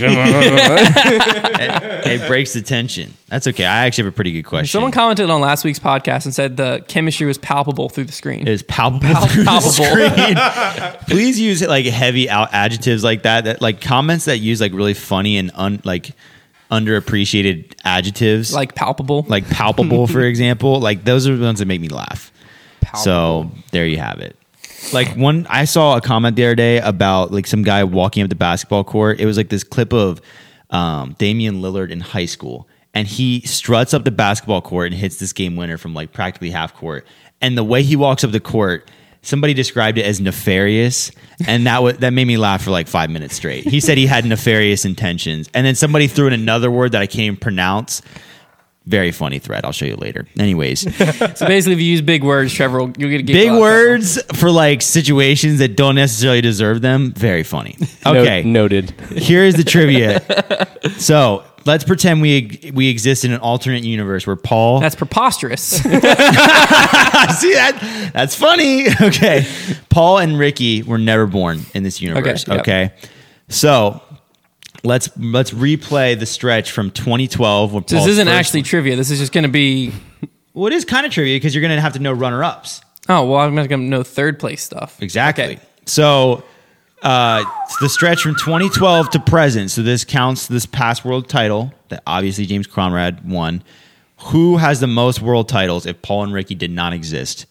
It breaks the tension. That's okay. I actually have a pretty good question. Someone commented on last week's podcast and said the chemistry was palpable through the screen. It is palpable through Palpable. the screen. Please use like heavy adjectives like that. That like comments that use like really funny and underappreciated adjectives, Like palpable. like palpable, for example. Like those are the ones that make me laugh. So there you have it. Like I saw a comment the other day about like some guy walking up the basketball court. It was like this clip of Damian Lillard in high school, and he struts up the basketball court and hits this game winner from like practically half court. And the way he walks up the court, somebody described it as nefarious, and that made me laugh for like 5 minutes straight. He said he had nefarious intentions, and then somebody threw in another word that I can't even pronounce. Very funny thread. I'll show you later. Anyways, So basically, if you use big words, Trevor, you'll get big words for like situations that don't necessarily deserve them. Very funny. Okay, Noted. Here's the trivia. So let's pretend we exist in an alternate universe where Paul. That's preposterous. See that? That's funny. Okay, Paul and Ricky were never born in this universe. Okay, yep. Okay, so. Let's replay the stretch from 2012. When So this isn't actually trivia. This is just going to be... Well, it is kind of trivia because you're going to have to know runner-ups. Oh, well, I'm not going to know third place stuff. Exactly. Okay. So it's the stretch from 2012 to present. So this counts this past world title that obviously James Conrad won. Who has the most world titles if Paul and Ricky did not exist?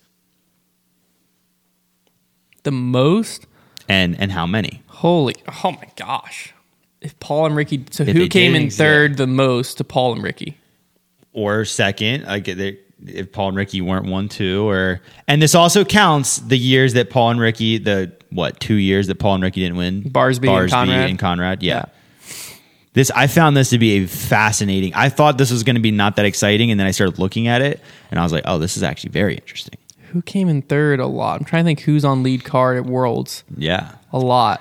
The most? And how many? Oh my gosh. If Paul and Ricky... So If who they came did in exist. third the most to Paul and Ricky? Or second, if Paul and Ricky weren't 1-2, and this also counts the years that Paul and Ricky, 2 years that Paul and Ricky didn't win? Barsby and Conrad. Yeah. I found this to be a fascinating. I thought this was going to be not that exciting, and then I started looking at it, and I was like, oh, this is actually very interesting. Who came in third a lot? I'm trying to think who's on lead card at Worlds. Yeah. A lot.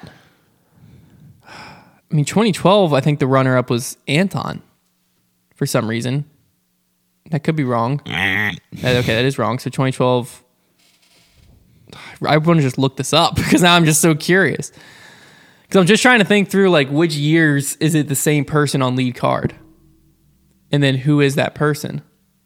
I mean, 2012, I think the runner-up was Anton for some reason. That could be wrong. Okay, that is wrong. So 2012, I want to just look this up because now I'm just so curious. Because I'm just trying to think through, like, which years is it the same person on lead card? And then who is that person?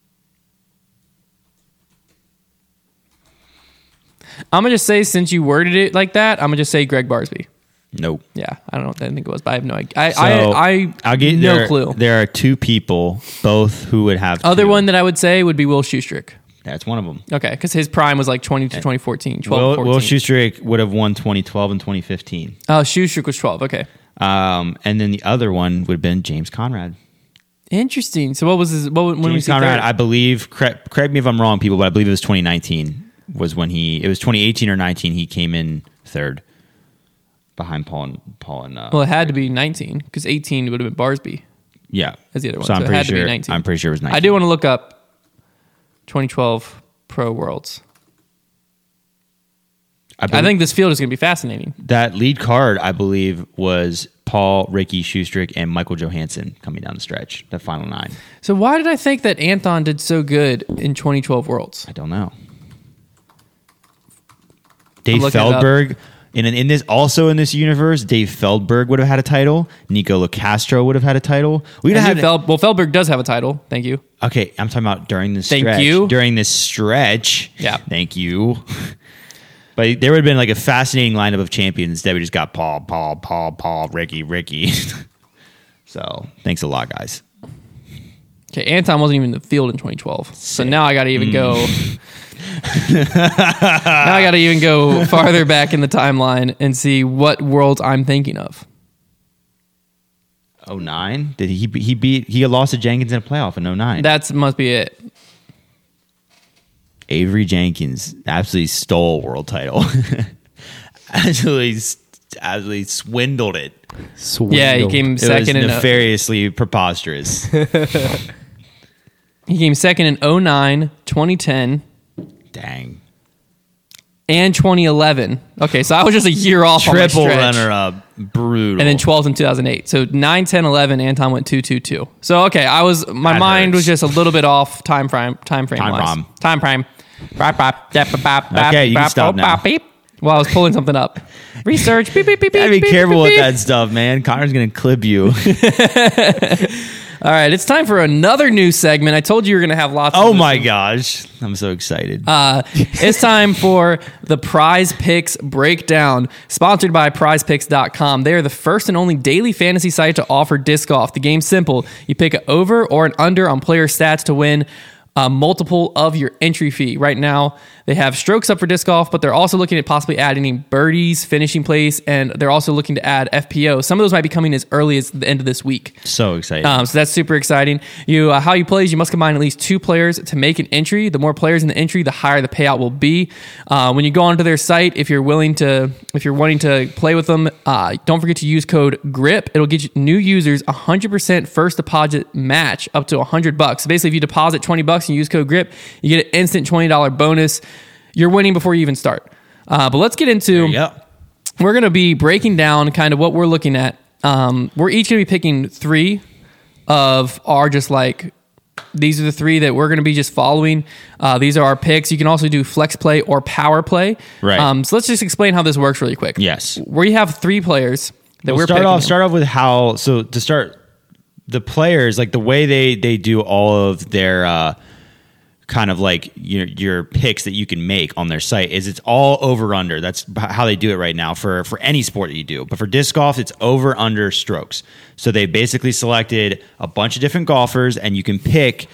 I'm going to just say, since you worded it like that, I'm going to just say Greg Barsby. Nope. Yeah, I don't know what I think it was, but I have no idea. I'll get no clue. There are two people, both who would have. Other two. one that I would say would be Will Schustrick. That's one of them. Okay, because his prime was like 20 to 2014, 12 14. Will Schustrick would have won 2012 and 2015. Oh, Schustrick was 12. Okay. And then the other one would have been James Conrad. Interesting. So what was his? When James was he Conrad, third? I believe. Correct me if I'm wrong, people, but I believe it was 2019 was when it was 2018 or 19. He came in third. Behind Paul and Well, it had to be 19 because 18 would have been Barsby yeah, as the other one. So I'm it pretty had sure. to be 19. I'm pretty sure it was 19. I do want to look up 2012 Pro Worlds. I think this field is going to be fascinating. that lead card, I believe, was Paul, Ricky, Schustrick, and Michael Johansson coming down the stretch. The final 9. So why did I think that Anton did so good in 2012 Worlds? I don't know. Dave looking it up. Feldberg. In this universe, Dave Feldberg would have had a title. Nico Locastro would have had a title. We'd have had Feldberg does have a title. Thank you. Okay, I'm talking about during this Thank stretch. you. During this stretch. Yeah. Thank you. But there would have been like a fascinating lineup of champions. Instead, we just got Paul, Ricky. So, thanks a lot, guys. Okay, Anton wasn't even in the field in 2012. So now I got to even go. Now I got to even go farther back in the timeline and see what worlds I'm thinking of. 09? Did he lost to Jenkins in a playoff in 09? That must be it. Avery Jenkins absolutely stole a world title. absolutely swindled it. Yeah, he came It second was in nefariously preposterous. He came second in 09, 2010, Dang. and 2011. Okay, so I was just a year off on my Triple stretch. runner-up. Brutal. And then 12th in 2008. So 9, 10, 11, Anton went 2-2-2. So okay, my That mind was hurts. just a little bit off time frame wise. Time frame. Okay, you can stop now. Well, I was pulling something up. Research. Beep, beep, beep, Gotta beep, be beep, careful beep, with beep. that stuff, man. Connor's gonna clip you. All right, it's time for another new segment. I told you you were going to have lots of Oh this my one. gosh. I'm so excited. It's time for the Prize Picks Breakdown, sponsored by prizepicks.com. They are the first and only daily fantasy site to offer disc golf. The game's simple. You pick an over or an under on player stats to win multiple of your entry fee. Right now, they have strokes up for disc golf, but they're also looking at possibly adding birdies, finishing place, and they're also looking to add FPO. Some of those might be coming as early as the end of this week. So exciting. So that's super exciting. How you play is you must combine at least 2 players to make an entry. The more players in the entry, the higher the payout will be. When you go onto their site, if you're wanting to play with them, don't forget to use code GRIP. It'll get you new users 100% first deposit match up to $100. So basically, if you deposit $20 and use code GRIP, you get an instant $20 bonus. You're winning before you even start. But let's get into. We're going to be breaking down kind of what we're looking at. We're each going to be picking 3 of our just like, these are the 3 that we're going to be just following. These are our picks. You can also do flex play or power play. Right. So let's just explain how this works really quick. Yes. We have 3 players that we're picking. Start off with how. So to start, the players, like the way they do all of their kind of like your picks that you can make on their site is it's all over under. That's how they do it right now for any sport that you do. But for disc golf, it's over under strokes. So they basically selected a bunch of different golfers, and you can pick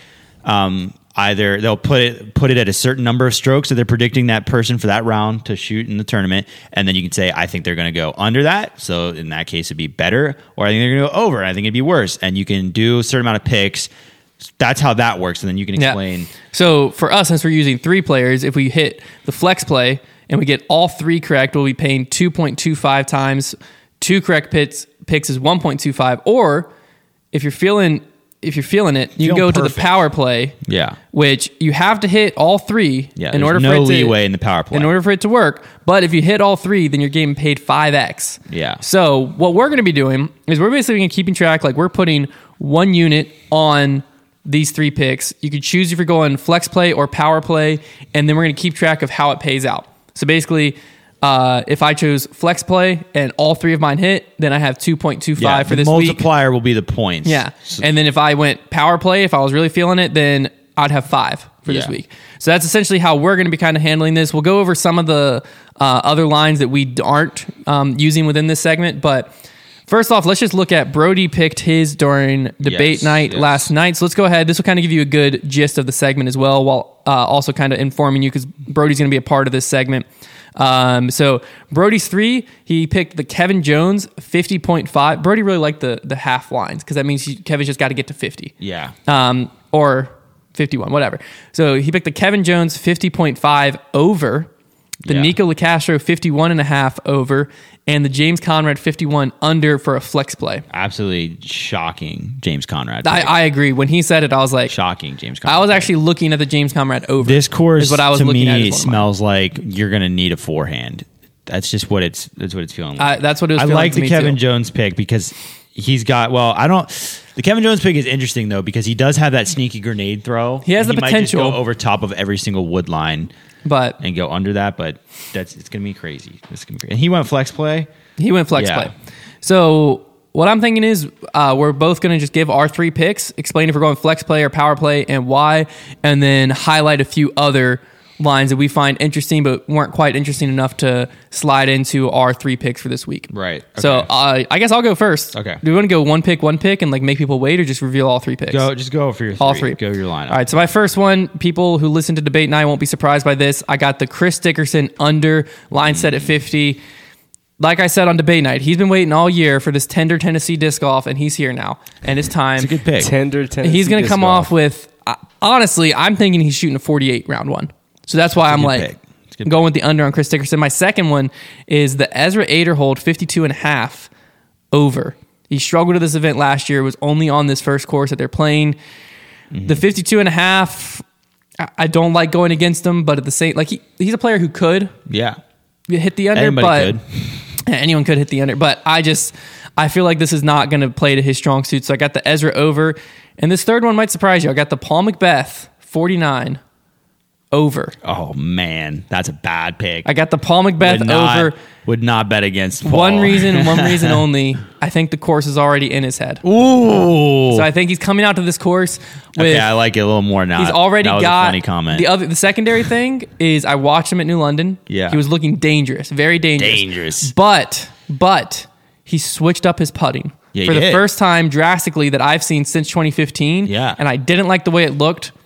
either they'll put it at a certain number of strokes that they're predicting that person for that round to shoot in the tournament, and then you can say, I think they're going to go under that, so in that case it'd be better, or I think they're going to go over, and I think it'd be worse, and you can do a certain amount of picks. That's how that works, and then you can explain. Yeah. So for us, since we're using 3 players, if we hit the flex play and we get all 3 correct, we'll be paying 2.25 times. 2 correct picks is 1.25, or if you're feeling it, you can go to the power play. Yeah. Which you have to hit all 3 in order for leeway in the power play. In order for it to work. But if you hit all 3, then you're getting paid 5x. Yeah. So what we're going to be doing is we're basically going to keeping track, like we're putting 1 unit on these 3 picks. You could choose if you're going flex play or power play, and then we're going to keep track of how it pays out. So basically, if I chose flex play and all 3 of mine hit, then I have 2.25 for this week. The multiplier will be the points. Yeah. And then if I went power play, if I was really feeling it, then I'd have 5 for this week. So that's essentially how we're going to be kind of handling this. We'll go over some of the other lines that we aren't using within this segment. But first off, let's just look at Brody picked his during debate night last night. So let's go ahead. This will kind of give you a good gist of the segment as well, while also kind of informing you, because Brody's going to be a part of this segment. So Brody's 3, he picked the Kevin Jones 50.5. Brody really liked the half lines, because that means Kevin's just got to get to 50. Yeah. Or 51, whatever. So he picked the Kevin Jones 50.5 over, the Nico LaCastro 51.5 over, and the James Conrad 51 under for a flex play. Absolutely shocking, James Conrad. I agree. When he said it, I was like... Shocking, James Conrad. I was actually looking at the James Conrad over. This course, is what I was to looking me, at smells like you're going to need a forehand. That's just what it's feeling like. That's what it was feeling like to me the Kevin too. Jones pick because he's got... Well, the Kevin Jones pick is interesting, though, because he does have that sneaky grenade throw. He has the potential. Might just go over top of every single wood line and go under that, but it's going to be crazy. And he went flex play. He went flex play. So what I'm thinking is we're both going to just give our 3 picks, explain if we're going flex play or power play and why, and then highlight a few other lines that we find interesting but weren't quite interesting enough to slide into our 3 picks for this week. Right. Okay. So I guess I'll go first. Okay. Do we want to go one pick and like make people wait, or just reveal all 3 picks? Just go for your 3. All 3. Go your lineup. All right. So my first one, people who listen to Debate Night won't be surprised by this. I got the Chris Dickerson under, line set at 50. Like I said on Debate Night, he's been waiting all year for this tender Tennessee disc golf, and he's here now. And it's time. It's a good pick. Tender Tennessee He's going to disc come golf. off with, honestly, I'm thinking he's shooting a 48 round 1. So that's why I'm like going with the under on Chris Dickerson. My second one is the Ezra Aderhold 52.5 over. He struggled at this event last year. Was only on this first course that they're playing. Mm-hmm. The 52.5, I don't like going against him, but at the same, like he's a player who could hit the under, Anybody but anyone could hit the under. But I feel like this is not going to play to his strong suit. So I got the Ezra over, and this third one might surprise you. I got the Paul McBeth 49 over. Oh man, that's a bad pick. I got the Paul McBeth over. Would not bet against Paul. One reason only. I think the course is already in his head. Ooh. So I think he's coming out to this course with... Okay, I like it a little more now. He's already that was got... a funny comment. The secondary thing is I watched him at New London. Yeah. He was looking dangerous. Very dangerous. But he switched up his putting. Yeah, for he the did. first time drastically that I've seen since 2015. Yeah. And I didn't like the way it looked.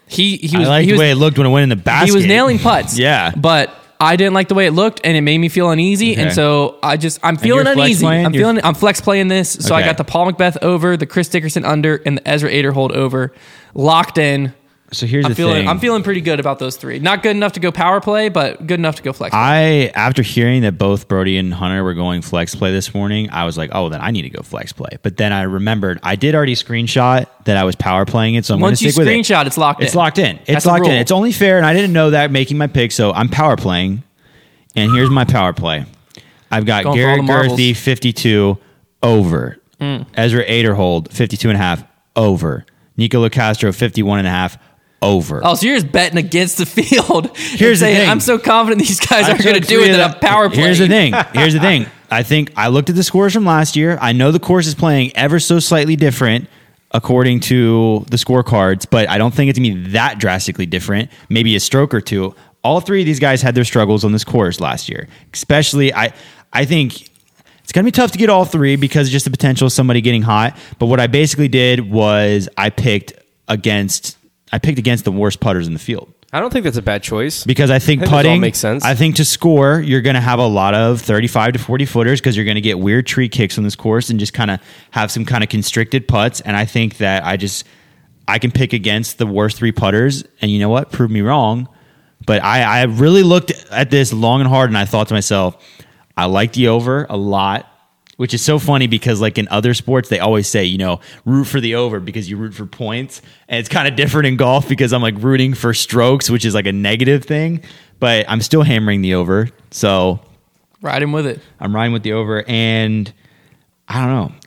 He I was liked the way it looked when it went in the basket. he was nailing putts. Yeah. But I didn't like the way it looked, and it made me feel uneasy. Okay. And so I'm feeling you're flex uneasy. playing? I'm flex playing this. So I Okay. got the Paul Macbeth over, the Chris Dickerson under, and the Ezra Aderhold over, locked in. So here's I'm the thing. I'm feeling pretty good about those three. Not good enough to go power play, but good enough to go flex play. After hearing that both Brody and Hunter were going flex play this morning, I was like, oh, then I need to go flex play. But then I remembered I did already screenshot that I was power playing it, so I'm going to Once you stick with it. screenshot, it's locked in. It's locked in. That's It's the locked in. rule. It's only fair, and I didn't know that making my pick, so I'm power playing. And here's my power play. I've got Going for Garrett all the marbles. Gerthy, 52, over. Ezra Aderhold, 52.5, over. Nico Locastro, 51.5, over. Oh, so you're just betting against the field. Here's the saying, thing. I'm so confident these guys I aren't going to took do three it of that I'm power playing. Here's the thing. Here's the thing. I think I looked at the scores from last year. I know the course is playing ever so slightly different according to the scorecards, but I don't think it's going to be that drastically different. Maybe a stroke or two. All three of these guys had their struggles on this course last year. Especially, I think it's going to be tough to get all three because of just the potential of somebody getting hot. But what I basically did was I picked against the worst putters in the field. I don't think that's a bad choice. Because I think I think this all putting makes sense. I think to score, you're going to have a lot of 35 to 40 footers because you're going to get weird tree kicks on this course and just kind of have some kind of constricted putts. And I think that I can pick against the worst three putters. And you know what? Prove me wrong. But I really looked at this long and hard, and I thought to myself, I like the over a lot. Which is so funny because, like in other sports, they always say, root for the over because you root for points. And it's kind of different in golf because I'm like rooting for strokes, which is like a negative thing. But I'm still hammering the over. So Riding with it. I'm riding with the over. And I don't know.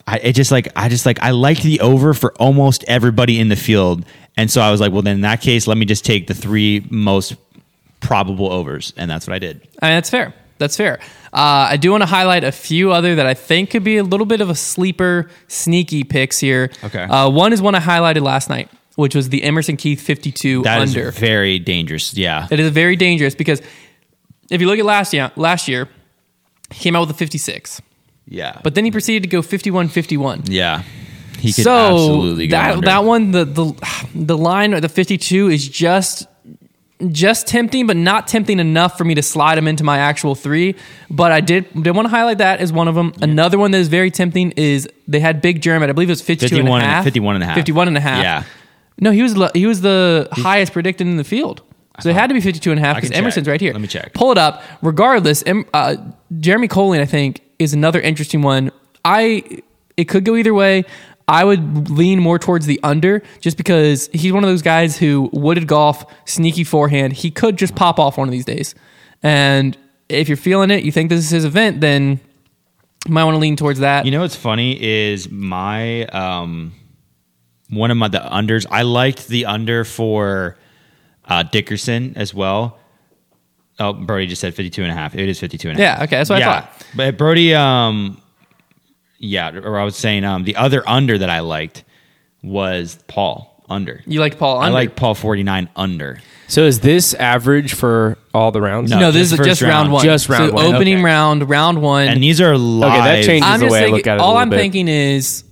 I liked the over for almost everybody in the field. And so I was like, well, then in that case, let me just take the three most probable overs. And that's what I did. I mean, that's fair. That's fair. I do want to highlight a few other that I think could be a little bit of a sleeper, sneaky picks here. Okay. One is one I highlighted last night, which was the Emerson Keith 52 That under. is very dangerous. Yeah. It is very dangerous because if you look at last year, he came out with a 56. Yeah. But then he proceeded to go 51-51. Yeah. He could So absolutely go under. that one, the line or the 52 is just tempting, but not tempting enough for me to slide him into my actual three. But I did want to highlight that as one of them. Yeah. Another one that is very tempting is they had Big Jeremy. I believe it was 51 and a half. 51 and a half. Yeah. No, he was the highest predicted in the field. So it had to be 52 and a half because Emerson's right here. Let me check. Pull it up. Regardless, Jeremy Colleen, I think, is another interesting one. It could go either way. I would lean more towards the under just because he's one of those guys who wooded golf, sneaky forehand. He could just pop off one of these days. And if you're feeling it, you think this is his event, then you might want to lean towards that. You know what's funny is my one of the unders. I liked the under for Dickerson as well. Oh, Brody just said 52 and a half. It is 52 and a half. Yeah, okay, that's what I thought. But Brody, or I was saying the other under that I liked was Paul under. You liked Paul under? I like Paul 49 under. So is this average for all the rounds? No, this is just just first round round. one. Just round so one, opening okay. round one. And these are live. Okay, that changes I'm the just way I thinking, look at it. all I'm bit. thinking is,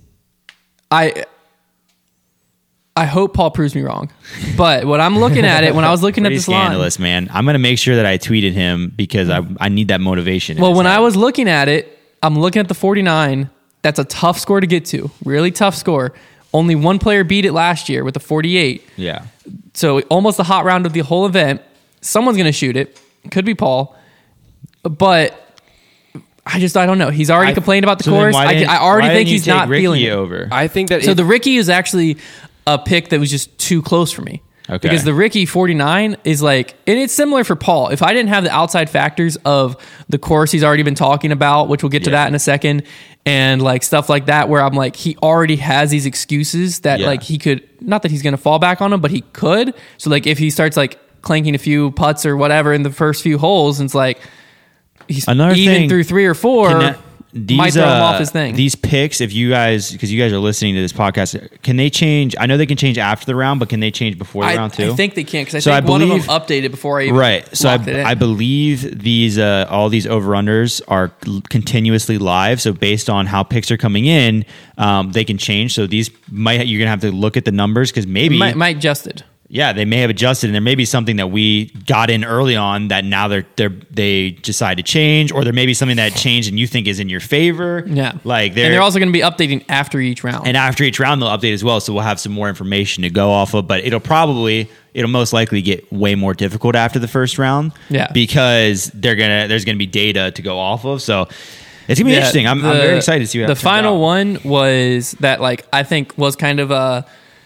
I hope Paul proves me wrong. But when I'm looking at it, when I was looking at Pretty this line, scandalous, man. I'm going to make sure that I tweeted him because I need that motivation. in well, his when head. I was looking at it, I'm looking at the 49. That's a tough score to get to. Really tough score. Only one player beat it last year with the 48. Yeah. So almost the hot round of the whole event. Someone's going to shoot it. Could be Paul. But I don't know. He's already complained about the So then course. why didn't- I already why think didn't you he's take not Ricky feeling it. over. I think that So the Ricky is actually a pick that was just too close for me. Okay. Because the Ricky 49 is like, and it's similar for Paul. If I didn't have the outside factors of the course he's already been talking about, which we'll get to that in a second, and like stuff like that, where I'm like, he already has these excuses that like he could, not that he's going to fall back on them, but he could. So like if he starts like clanking a few putts or whatever in the first few holes, and it's like he's Another even thing, through 3 or 4. Might throw him off his thing. These picks, if you guys, because you guys are listening to this podcast, can they change? I know they can change after the round, but can they change before the round too? I think they can because So I I think one of them believe- updated before I even Right. So locked it in. I believe these all these over-unders are continuously live. So based on how picks are coming in, they can change. So these you're going to have to look at the numbers because maybe might adjusted. yeah, they may have adjusted, and there may be something that we got in early on that now they decide to change, or there may be something that changed and you think is in your favor. Yeah, like and they're also going to be updating after each round. And after each round, they'll update as well, so we'll have some more information to go off of. But it'll most likely get way more difficult after the first round. Yeah, because there's gonna be data to go off of. So it's gonna be interesting. I'm very excited to see what the final out. one was that like I think was kind of a.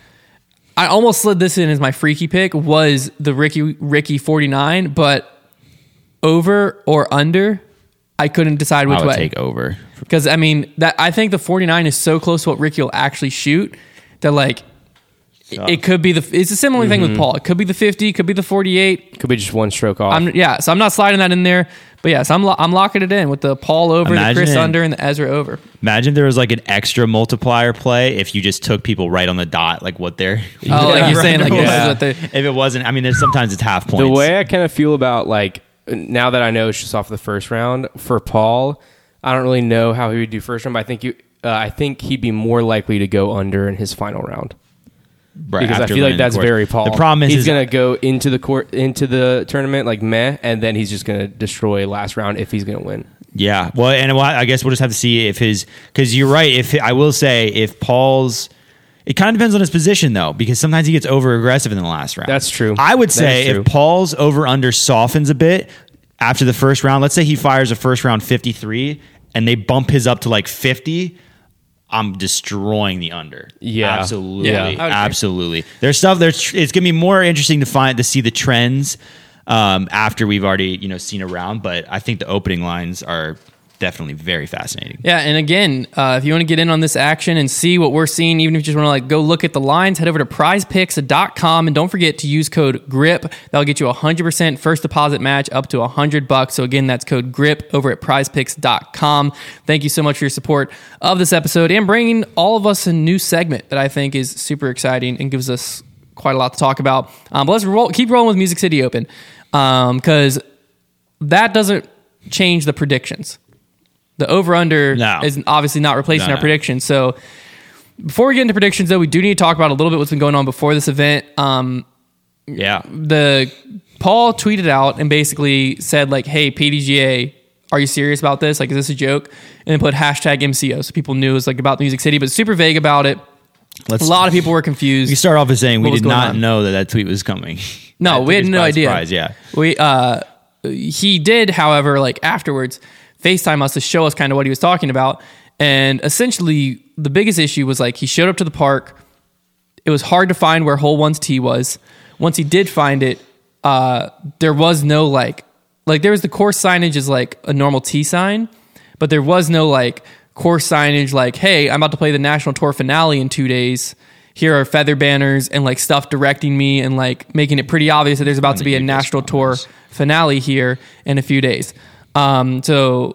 I almost slid this in as my freaky pick was the Ricky 49, but over or under, I couldn't decide which I would way. take over Because I mean that I think the 49 is so close to what Ricky will actually shoot that like it could be it's a similar thing with Paul. It could be the 50, could be the 48, Could be just one stroke off. so I'm not sliding that in there. But yes, I'm locking it in with the Paul over, the Chris under, and the Ezra over. Imagine if there was like an extra multiplier play if you just took people right on the dot, like what they're. Like you're saying, like this is what they. If it wasn't, I mean, sometimes it's half points. The way I kind of feel about like now that I know it's just off the first round for Paul, I don't really know how he would do first round, but I think he'd be more likely to go under in his final round. Right, because I feel like that's very Paul. The problem is he's going to go into the tournament like meh, and then he's just going to destroy last round if he's going to win. Yeah, well, and I guess we'll just have to see if because you're right. I will say if Paul's, it kind of depends on his position though, because sometimes he gets over aggressive in the last round. That's true. I would say if Paul's over under softens a bit after the first round, let's say he fires a first round 53 and they bump his up to like 50. I'm destroying the under. Yeah, absolutely, absolutely. There's stuff. It's gonna be more interesting to see the trends after we've already seen a round. But I think the opening lines are definitely very fascinating. Yeah, and again, if you want to get in on this action and see what we're seeing, even if you just want to like go look at the lines, head over to prizepicks.com and don't forget to use code GRIP. That'll get you 100% first deposit match up to $100. So again, that's code GRIP over at prizepicks.com. Thank you so much for your support of this episode and bringing all of us a new segment that I think is super exciting and gives us quite a lot to talk about. But let's keep rolling with Music City Open because that doesn't change the predictions. The over-under is obviously not replacing our predictions. So before we get into predictions, though, we do need to talk about a little bit what's been going on before this event. Paul tweeted out and basically said, like, hey, PDGA, are you serious about this? Like, is this a joke? And then put hashtag MCO. So people knew it was like about Music City, but super vague about it. A lot of people were confused. We start off by saying we did not know that tweet was coming. No, we had no idea. Surprise, yeah. He did, however, like afterwards, FaceTime us to show us kind of what he was talking about. And essentially, the biggest issue was like he showed up to the park. It was hard to find where hole one's tee was. Once he did find it, there was no like there was the course signage is like a normal tee sign, but there was no like course signage like, hey, I'm about to play the National Tour finale in 2 days. Here are feather banners and like stuff directing me and like making it pretty obvious that there's about to be a National Tour finale here in a few days. And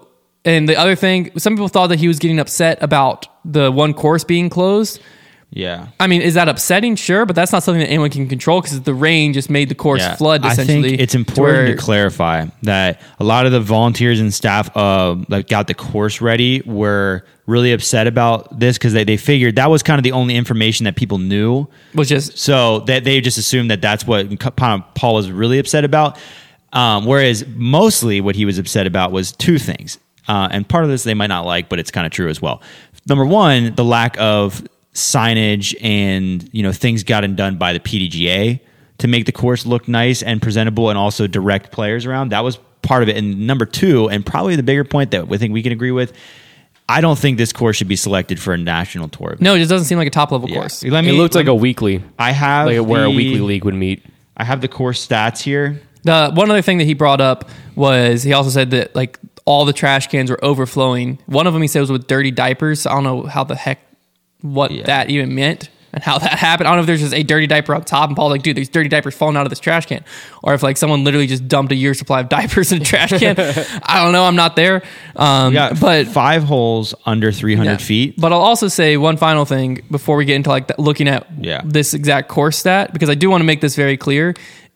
the other thing, some people thought that he was getting upset about the one course being closed. Yeah. I mean, is that upsetting? Sure, but that's not something that anyone can control because the rain just made the course flood, essentially. I think it's important to clarify that a lot of the volunteers and staff that got the course ready were really upset about this because they figured that was kind of the only information that people knew. So that they just assumed that that's what Paul was really upset about. Whereas mostly what he was upset about was two things. And part of this they might not like, but it's kind of true as well. Number one, the lack of signage and things gotten done by the PDGA to make the course look nice and presentable and also direct players around. That was part of it. And number two, and probably the bigger point that we think we can agree with, I don't think this course should be selected for a national tour event. No, it just doesn't seem like a top-level course. It looked like a weekly. I have where a weekly league would meet. I have the course stats here. The one other thing that he brought up was he also said that like all the trash cans were overflowing. One of them he said was with dirty diapers. So I don't know how the heck that even meant and how that happened. I don't know if there's just a dirty diaper on top and Paul's like, dude, there's dirty diapers falling out of this trash can. Or if like someone literally just dumped a year's supply of diapers in a trash can. I don't know. I'm not there. But 5 holes under 300 feet. But I'll also say one final thing before we get into like looking at this exact course stat, because I do want to make this very clear,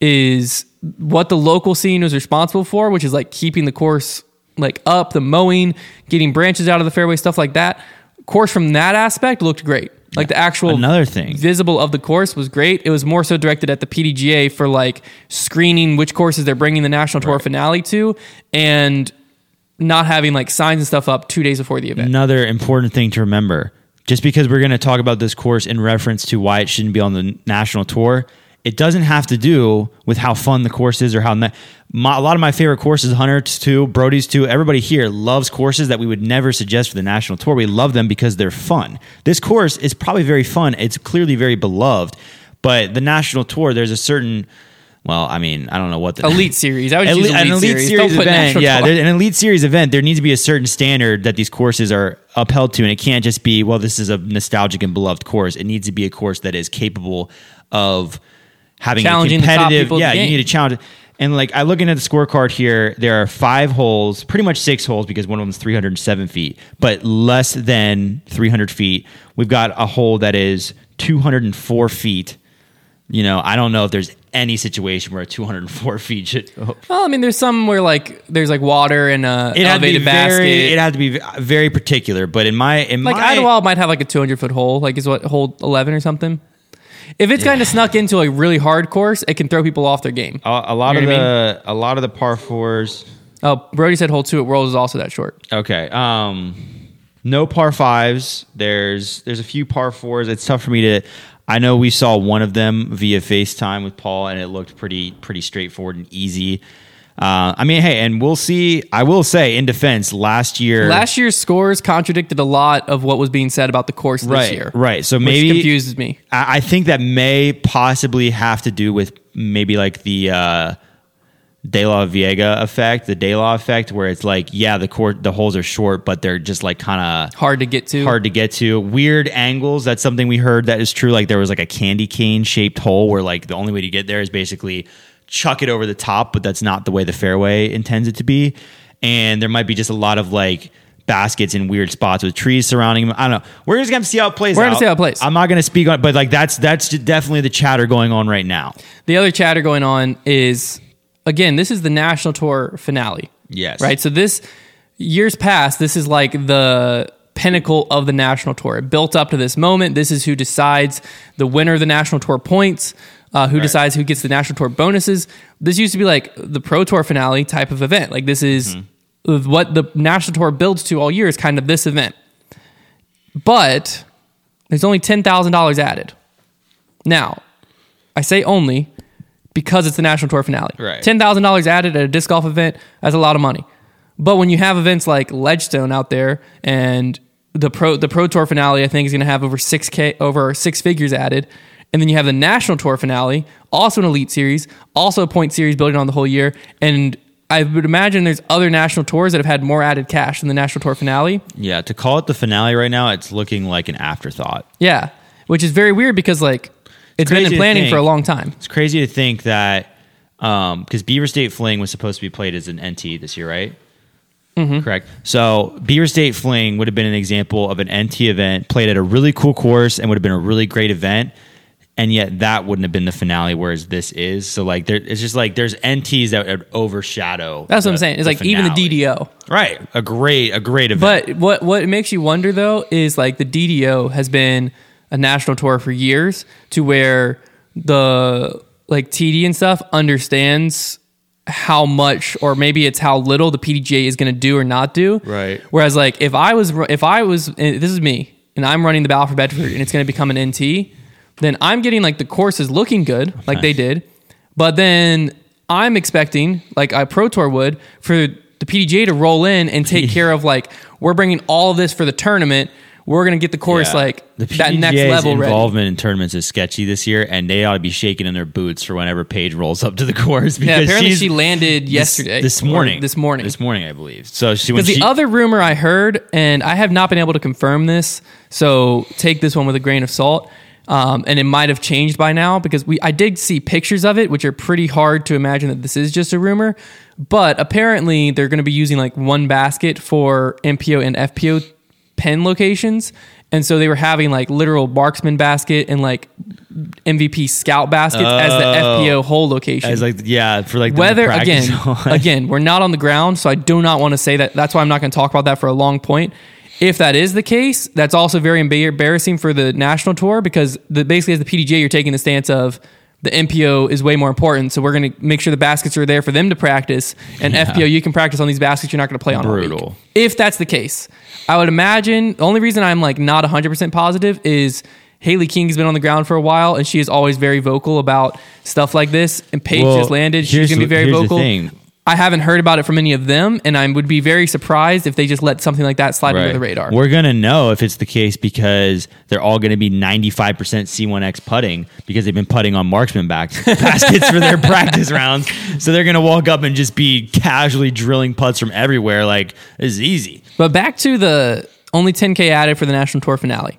is what the local scene was responsible for, which is like keeping the course like up, the mowing, getting branches out of the fairway, stuff like that. Course from that aspect looked great. Like the actual Another thing. visible of the course was great. It was more so directed at the PDGA for like screening which courses they're bringing the National Tour finale to, and not having like signs and stuff up 2 days before the event. Another important thing to remember, just because we're going to talk about this course in reference to why it shouldn't be on the national tour, it doesn't have to do with how fun the course is or how... a lot of my favorite courses, Hunter's too, Brody's too, everybody here loves courses that we would never suggest for the national tour. We love them because they're fun. This course is probably very fun. It's clearly very beloved. But the national tour, there's a certain... Well, I mean, I don't know what the... Elite Series. I would use an Elite Series. Series Don't put event. National Yeah, Tour. an Elite Series event, there needs to be a certain standard that these courses are upheld to, and it can't just be, well, this is a nostalgic and beloved course. It needs to be a course that is capable of having Challenging a the top competitive... people of the Yeah, you game. need to challenge... And like, I looking at the scorecard here, there are 5 holes, pretty much 6 holes because one of them is 307 feet, but less than 300 feet. We've got a hole that is 204 feet. You know, I don't know if there's any situation where a 204 feet should... Well, I mean, there's some where like there's like water and elevated basket. It had to be very particular, but in my Idlewild might have like a 200-foot hole, like is what hole 11 or something. If it's kind of snuck into a really hard course, it can throw people off their game. a lot You of know what the a lot of the par 4s. Oh, Brody said hole 2 at Worlds is also that short. Okay, no par 5s. There's a few par 4s. It's tough for me to... I know we saw one of them via FaceTime with Paul, and it looked pretty straightforward and easy. I mean, hey, and we'll see. I will say, in defense, last year's scores contradicted a lot of what was being said about the course this year. Right. So which maybe confuses me. I think that may possibly have to do with maybe like the De La Vega effect, the De La effect, where it's like, yeah, the holes are short, but they're just like kind of hard to get to. Weird angles. That's something we heard that is true. Like there was like a candy cane shaped hole where like the only way to get there is basically chuck it over the top, but that's not the way the fairway intends it to be. And there might be just a lot of like baskets in weird spots with trees surrounding them. I don't know. We're just gonna see how it plays. We're gonna see how it plays. I'm not gonna speak on it, but like that's definitely the chatter going on right now. The other chatter going on is, again, this is the National Tour finale. Yes. Right? So this, years past, this is like the pinnacle of the National Tour. It built up to this moment. This is who decides the winner of the National Tour points, who decides who gets the National Tour bonuses. This used to be like the Pro Tour finale type of event. Like this is what the National Tour builds to all year, is kind of this event. But there's only $10,000 added. Now, I say only because it's the National Tour finale. Right. $10,000 added at a disc golf event, that's a lot of money. But when you have events like Ledgestone out there, and the Pro Tour finale, I think, is going to have over 6 figures added, and then you have the National Tour finale, also an Elite Series, also a point series building on the whole year, and I would imagine there's other National Tours that have had more added cash than the National Tour finale. Yeah, to call it the finale right now, it's looking like an afterthought. Yeah, which is very weird because like it's been in planning for a long time. It's crazy to think that because Beaver State Fling was supposed to be played as an NT this year, right? Mm-hmm. Correct. So Beaver State Fling would have been an example of an NT event played at a really cool course and would have been a really great event. And yet that wouldn't have been the finale, whereas this is. So like, it's just like there's NTs that would overshadow. That's what I'm saying. It's like finale. even the DDO, right? A great event. But what makes you wonder though is like the DDO has been a national tour for years, to where the like TD and stuff understands how much, or maybe it's how little the PDGA is going to do or not do. Right. Whereas like if I was, this is me and I'm running the Battle for Bedford and it's going to become an NT, then I'm getting like the courses looking good, like they did. But then I'm expecting, like a Pro Tour would, for the PDGA to roll in and take care of like, we're bringing all of this for the tournament. We're going to get the course like the that next level ready. Involvement in tournaments is sketchy this year, and they ought to be shaking in their boots for whenever Paige rolls up to the course. Because yeah, apparently she landed yesterday. This morning, I believe. So the other rumor I heard, and I have not been able to confirm this, so take this one with a grain of salt. And it might have changed by now, because I did see pictures of it, which are pretty hard to imagine that this is just a rumor. But apparently they're going to be using like one basket for MPO and FPO pen locations. And so they were having like literal marksman basket and like MVP scout baskets as the FPO hole location. As like, yeah, for like weather again, we're not on the ground, so I do not want to say that. That's why I'm not going to talk about that for a long point. If that is the case, that's also very embarrassing for the national tour because basically as the PDGA, you're taking the stance of the MPO is way more important. So we're going to make sure the baskets are there for them to practice. And FPO, you can practice on these baskets you're not going to play on all week. If that's the case, I would imagine the only reason I'm like not 100% positive is Haley King has been on the ground for a while, and she is always very vocal about stuff like this. And Paige just landed. She's going to be very vocal. I haven't heard about it from any of them, and I would be very surprised if they just let something like that slide under the radar. We're going to know if it's the case because they're all going to be 95% C1X putting because they've been putting on marksman baskets for their practice rounds. So they're going to walk up and just be casually drilling putts from everywhere. Like, this is easy. But back to the only 10K added for the National Tour finale.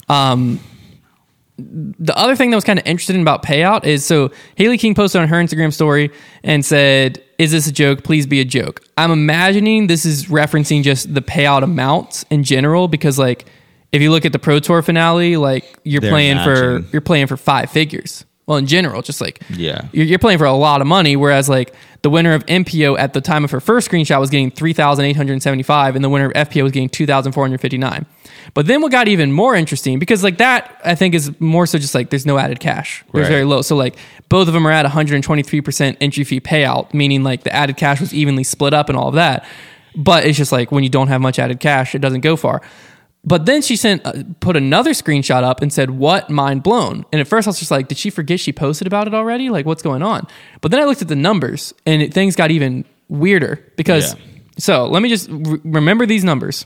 The other thing that was kind of interesting about payout is, so Haley King posted on her Instagram story and said, "Is this a joke? Please be a joke." I'm imagining this is referencing just the payout amounts in general, because like if you look at the Pro Tour finale, like you're playing for 5 figures. Well, in general, just like you're playing for a lot of money, whereas like the winner of MPO at the time of her first screenshot was getting $3,875, and the winner of FPO was getting $2,459. But then what got even more interesting, because like that I think is more so just like there's no added cash. There's very low. So like both of them are at 123% entry fee payout, meaning like the added cash was evenly split up and all of that. But it's just like when you don't have much added cash, it doesn't go far. But then she put another screenshot up and said, "What? Mind blown." And at first I was just like, did she forget she posted about it already? Like, what's going on? But then I looked at the numbers and things got even weirder because, so let me just remember these numbers.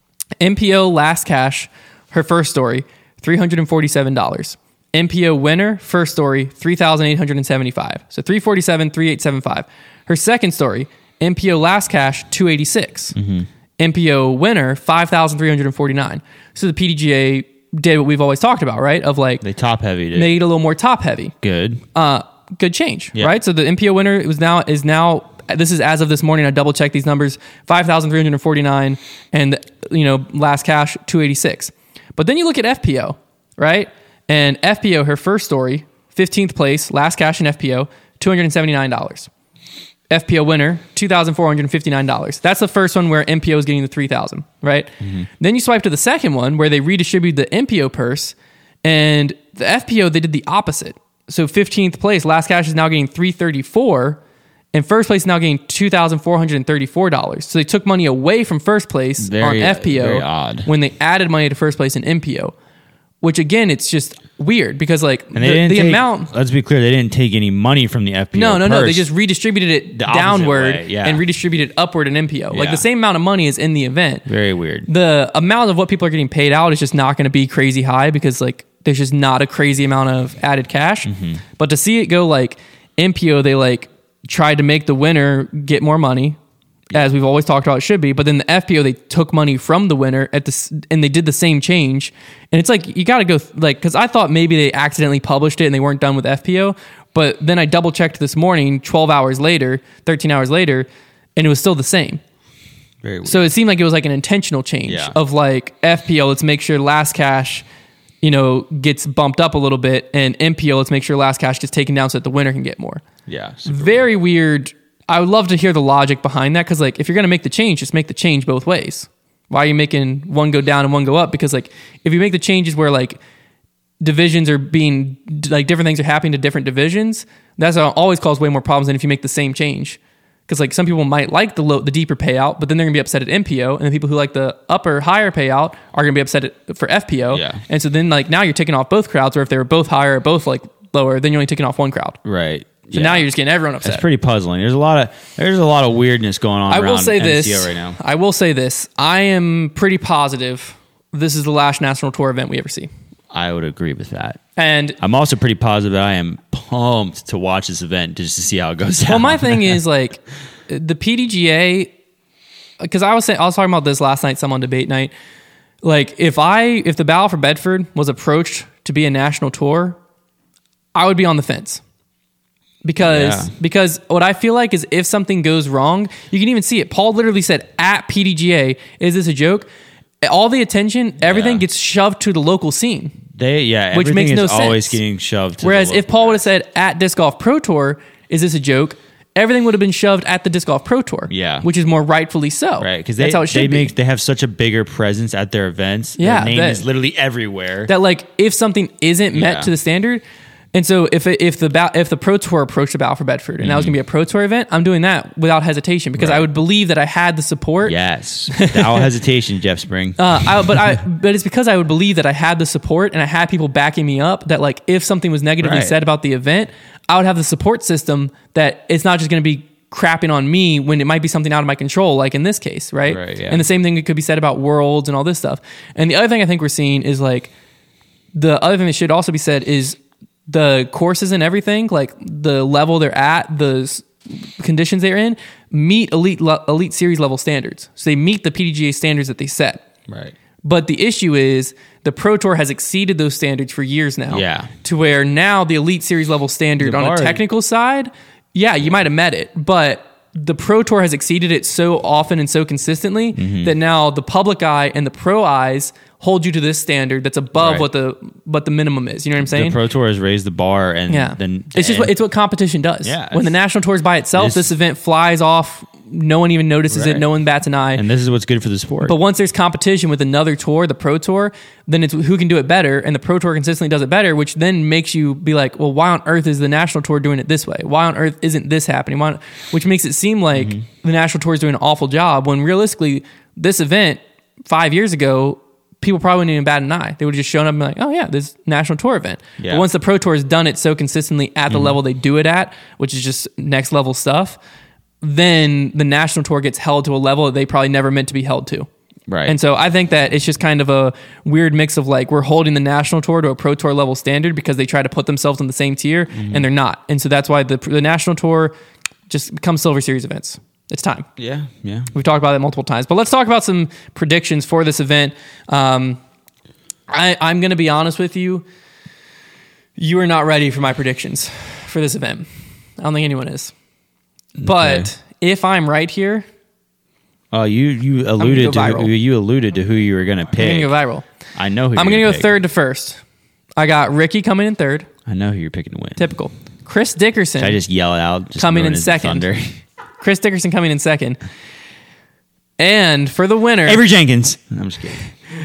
MPO last cash, her first story, $347. MPO winner, first story, $3,875. So $347, $3,875. Her second story, MPO last cash, $286. Mm-hmm. MPO winner, $5,349. So the PDGA did what we've always talked about, right? Of like they top heavy, made it a little more top heavy. Good Change, right? So the MPO winner is now. This is as of this morning. I double checked these numbers: $5,349, and last cash $286. But then you look at FPO, right? And FPO, her first story, 15th place, last cash in FPO, $279. FPO winner, $2,459. That's the first one where MPO is getting the $3,000, right? Mm-hmm. Then you swipe to the second one where they redistribute the MPO purse, and the FPO, they did the opposite. So 15th place, last cash is now getting $334, and first place is now getting $2,434. So they took money away from first place on FPO very odd. When they added money to first place in MPO. Which again, it's just weird because like amount. Let's be clear, they didn't take any money from the FPO. No. They just redistributed it downward and redistributed upward in MPO. Like the same amount of money is in the event. Very weird. The amount of what people are getting paid out is just not going to be crazy high because like there's just not a crazy amount of added cash. Mm-hmm. But to see it go like MPO, they like tried to make the winner get more money. As we've always talked about, it should be. But then the FPO, they took money from the winner and they did the same change. And it's like, you got to go, because I thought maybe they accidentally published it and they weren't done with FPO. But then I double checked this morning, 13 hours later, and it was still the same. Very weird. So it seemed like it was like an intentional change of like FPO, let's make sure last cash, gets bumped up a little bit. And MPO, let's make sure last cash gets taken down so that the winner can get more. Yeah. Very weird. I would love to hear the logic behind that because, like, if you're going to make the change, just make the change both ways. Why are you making one go down and one go up? Because, like, if you make the changes where, like, divisions are being, like, different things are happening to different divisions, that's always cause way more problems than if you make the same change. Because, like, some people might like the deeper payout, but then they're going to be upset at MPO, and the people who like the higher payout are going to be upset for FPO. Yeah. And so then, like, now you're taking off both crowds, or if they were both higher or both, like, lower, then you're only taking off one crowd. Right. So now you're just getting everyone upset. It's pretty puzzling. There's a lot of weirdness going on. I will say MCO right now. I will say this. I am pretty positive this is the last national tour event we ever see. I would agree with that. And I'm also pretty positive that I am pumped to watch this event just to see how it goes down. Well, my thing is like the PDGA, because I was talking about this last night, some on debate night. Like if the Battle for Bedford was approached to be a national tour, I would be on the fence. Because what I feel like is if something goes wrong, you can even see it. Paul literally said at PDGA, "Is this a joke?" All the attention, everything gets shoved to the local scene. Which makes no sense. Always getting shoved. Whereas if Paul would have said at Disc Golf Pro Tour, "Is this a joke?" everything would have been shoved at the Disc Golf Pro Tour. Yeah. Which is more rightfully so. Right, because that's how it should be. they have such a bigger presence at their events. Yeah, Their name is literally everywhere. That like if something isn't met Yeah. to the standard, and so if the Pro Tour approached the Battle for Bedford and that was going to be a Pro Tour event, I'm doing that without hesitation because I would believe that I had the support. Yes, without hesitation, Jeff Spring. But it's because I would believe that I had the support and I had people backing me up. That like if something was negatively Right. said about the event, I would have the support system that it's not just going to be crapping on me when it might be something out of my control, like in this case, right? Right, yeah. And the same thing could be said about Worlds and all this stuff. And the other thing I think we're seeing is like the other thing that should also be said is the courses and everything, like the level they're at, the conditions they're in, meet elite series level standards. So they meet the PDGA standards that they set. Right. But the issue is the Pro Tour has exceeded those standards for years now. Yeah. To where now the Elite Series level standard The on a bar- technical side, yeah, you might have met it, but the Pro Tour has exceeded it so often and so consistently that now the public eye and the pro eyes hold you to this standard that's above Right. what the minimum is. You know what I'm saying? The Pro Tour has raised the bar, and Yeah, then it's what competition does. Yeah, when the it's- national tour is by itself, this- this event flies off. No one even notices it. Right. No one bats an eye. and this is what's good for the sport. But once there's competition with another tour, the Pro Tour, then it's who can do it better, and the Pro Tour consistently does it better, which then makes you be like, well, why on earth is the National Tour doing it this way? Why on earth isn't this happening? Which makes it seem like the National Tour is doing an awful job when realistically, this event 5 years ago, people probably wouldn't even bat an eye. They would have just shown up and be like, oh yeah, this National Tour event. Yeah. But once the Pro Tour has done it so consistently at the level they do it at, which is just next level stuff, then the National Tour gets held to a level that they probably never meant to be held to. Right. And so I think that it's just kind of a weird mix of like we're holding the National Tour to a Pro Tour level standard because they try to put themselves on the same tier and they're not. And so that's why the National Tour just becomes Silver Series events. It's time. yeah. We've talked about it multiple times, but let's talk about some predictions for this event. I'm going to be honest with you. You are not ready for my predictions for this event. I don't think anyone is. But if I'm right here, Oh, you gonna alluded go viral. you alluded to who you were going to I'm going pick. to go viral. I know who I'm you're going to go pick. third to first. I got Ricky coming in third. I know who you're picking to win. Typical. Chris Dickerson Should I just yell it out? Just coming ruin in his second. thunder? Chris Dickerson coming in second. And for the winner, Avery Jenkins. I'm just kidding.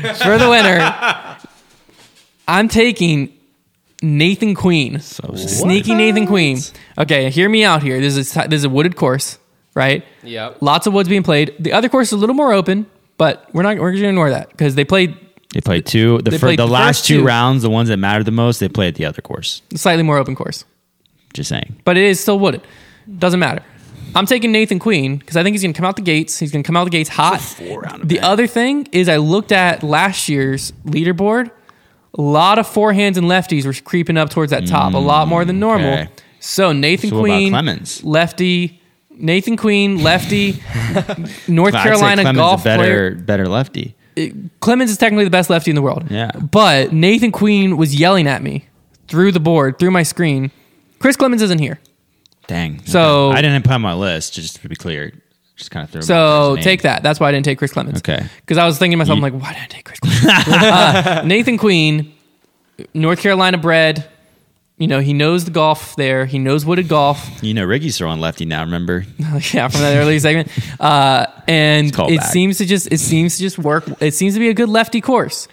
I'm taking Nathan Queen. Sneaky Nathan Queen. Okay, hear me out here. This is a wooded course, right? Yep. Lots of woods being played. The other course is a little more open, but we're going to ignore that because they played They played two. They played The the last first two two. rounds, the ones that mattered the most, they played at the other course. a slightly more open course. Just saying. But it is still wooded. Doesn't matter. I'm taking Nathan Queen because I think he's going to come out the gates. He's going to come out the gates hot. The other thing is I looked at last year's leaderboard. A lot of forehands and lefties were creeping up towards that top, a lot more than normal. okay. So Nathan So what about Queen, Clemens? lefty. Nathan Queen, lefty. North I'd say Carolina Clemens golf a better, player. better lefty. Clemens is technically the best lefty in the world. Yeah. But Nathan Queen was yelling at me through the board, through my screen. Chris Clemens isn't here. Dang. So- I didn't put on my list, just to be clear. Just kind of throw So take that. That's why I didn't take Chris Clemens. Okay. Because I was thinking to myself, I'm like, why did I take Chris Clemens? Nathan Queen, North Carolina bred. You know, he knows the golf there. He knows wooded golf. You know, Ricky's throwing lefty now, remember? Yeah, from that early segment. And It's called it back. seems to just work. It seems to be a good lefty course.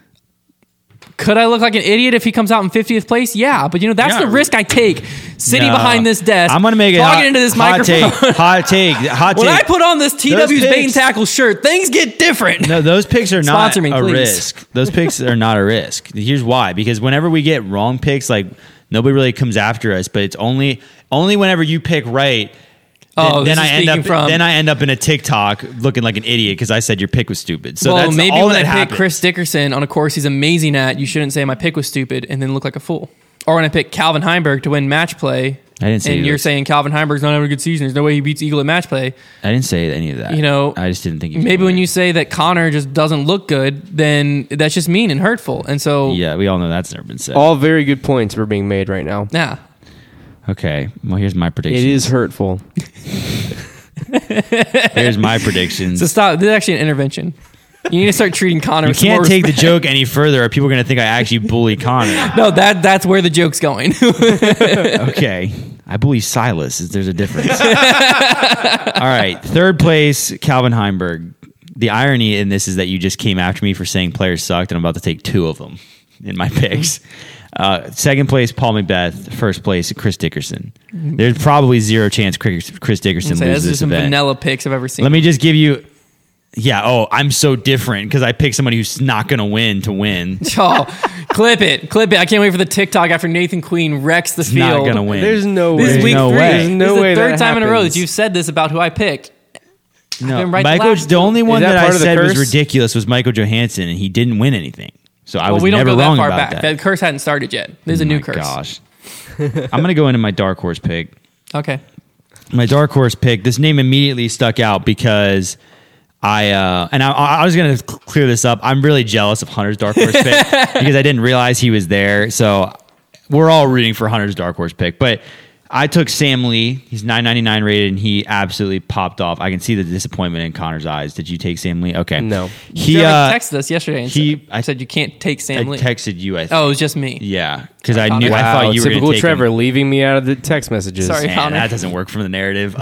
Could I look like an idiot if he comes out in 50th place? Yeah, but you know that's Yeah. the risk I take sitting No. behind this desk. I'm going to make it talking into this microphone. Hot take. Hot When take. I put on this TW's bait and picks- tackle shirt, things get different. No, those picks are not Sponsor me, a please. risk. Those picks are not a risk. Here's why. Because whenever we get wrong picks, like nobody really comes after us, but it's only whenever you pick right. Oh, then this I is end up speaking from- then I end up in a TikTok looking like an idiot because I said your pick was stupid. So well, that's maybe all when that I pick happens. Chris Dickerson on a course he's amazing at, you shouldn't say my pick was stupid and then look like a fool. Or when I pick Calvin Heimberg to win match play, I didn't say and he you're was- saying Calvin Heimberg's not having a good season. There's no way he beats Eagle at match play. I didn't say any of that. You know, I just didn't think. He was Maybe gonna when win. you say that Connor just doesn't look good, then that's just mean and hurtful. And so, yeah, we all know that's never been said. All very good points were being made right now. yeah. Okay, well here's my It prediction. is hurtful. Here's my predictions. So stop. This is actually an intervention. You need to start treating Connor You with some more can't take the respect. joke any further, or people are going to think I actually bully Connor. No, that's where the joke's going. Okay. I believe Silas. There's a difference. All right. Third place, Calvin Heimberg. The irony in this is that you just came after me for saying players sucked, and I'm about to take 2 of them in my picks. Second place, Paul Macbeth. First place, Chris Dickerson. There's probably 0 chance Chris Dickerson loses Those are this some event. vanilla picks I've ever seen. Let me just give you... Yeah, I'm so different because I picked somebody who's not going to win. Oh, clip it. I can't wait for the TikTok after Nathan Queen wrecks the He's field. not going to win. There's no This way. is week no 3. way. There's no this way is the third that time in a row happens. that you've said this about who I picked. No, been right Michael. the The only one Is that that I part of the said was curse? ridiculous was Michael Johansson, and he didn't win anything. So I was we don't never go that wrong far about back. that. That curse hadn't started yet. There's a Oh new my curse. Gosh, I'm going to go into my dark horse pick. Okay. My dark horse pick. This name immediately stuck out because I was going to clear this up. I'm really jealous of Hunter's dark horse pick because I didn't realize he was there. So we're all rooting for Hunter's dark horse pick, but I took Sam Lee. He's 999 rated, and he absolutely popped off. I can see the disappointment in Connor's eyes. Did you take Sam Lee? Okay, No. He Trevor texted us yesterday and I said you can't take I Sam Lee. texted you. I think. Oh, it was just me. Yeah, because I Connor. knew. I Wow, thought you were going typical to take Trevor him. leaving me out of the text messages. Sorry. Man, Connor. that doesn't work from the narrative.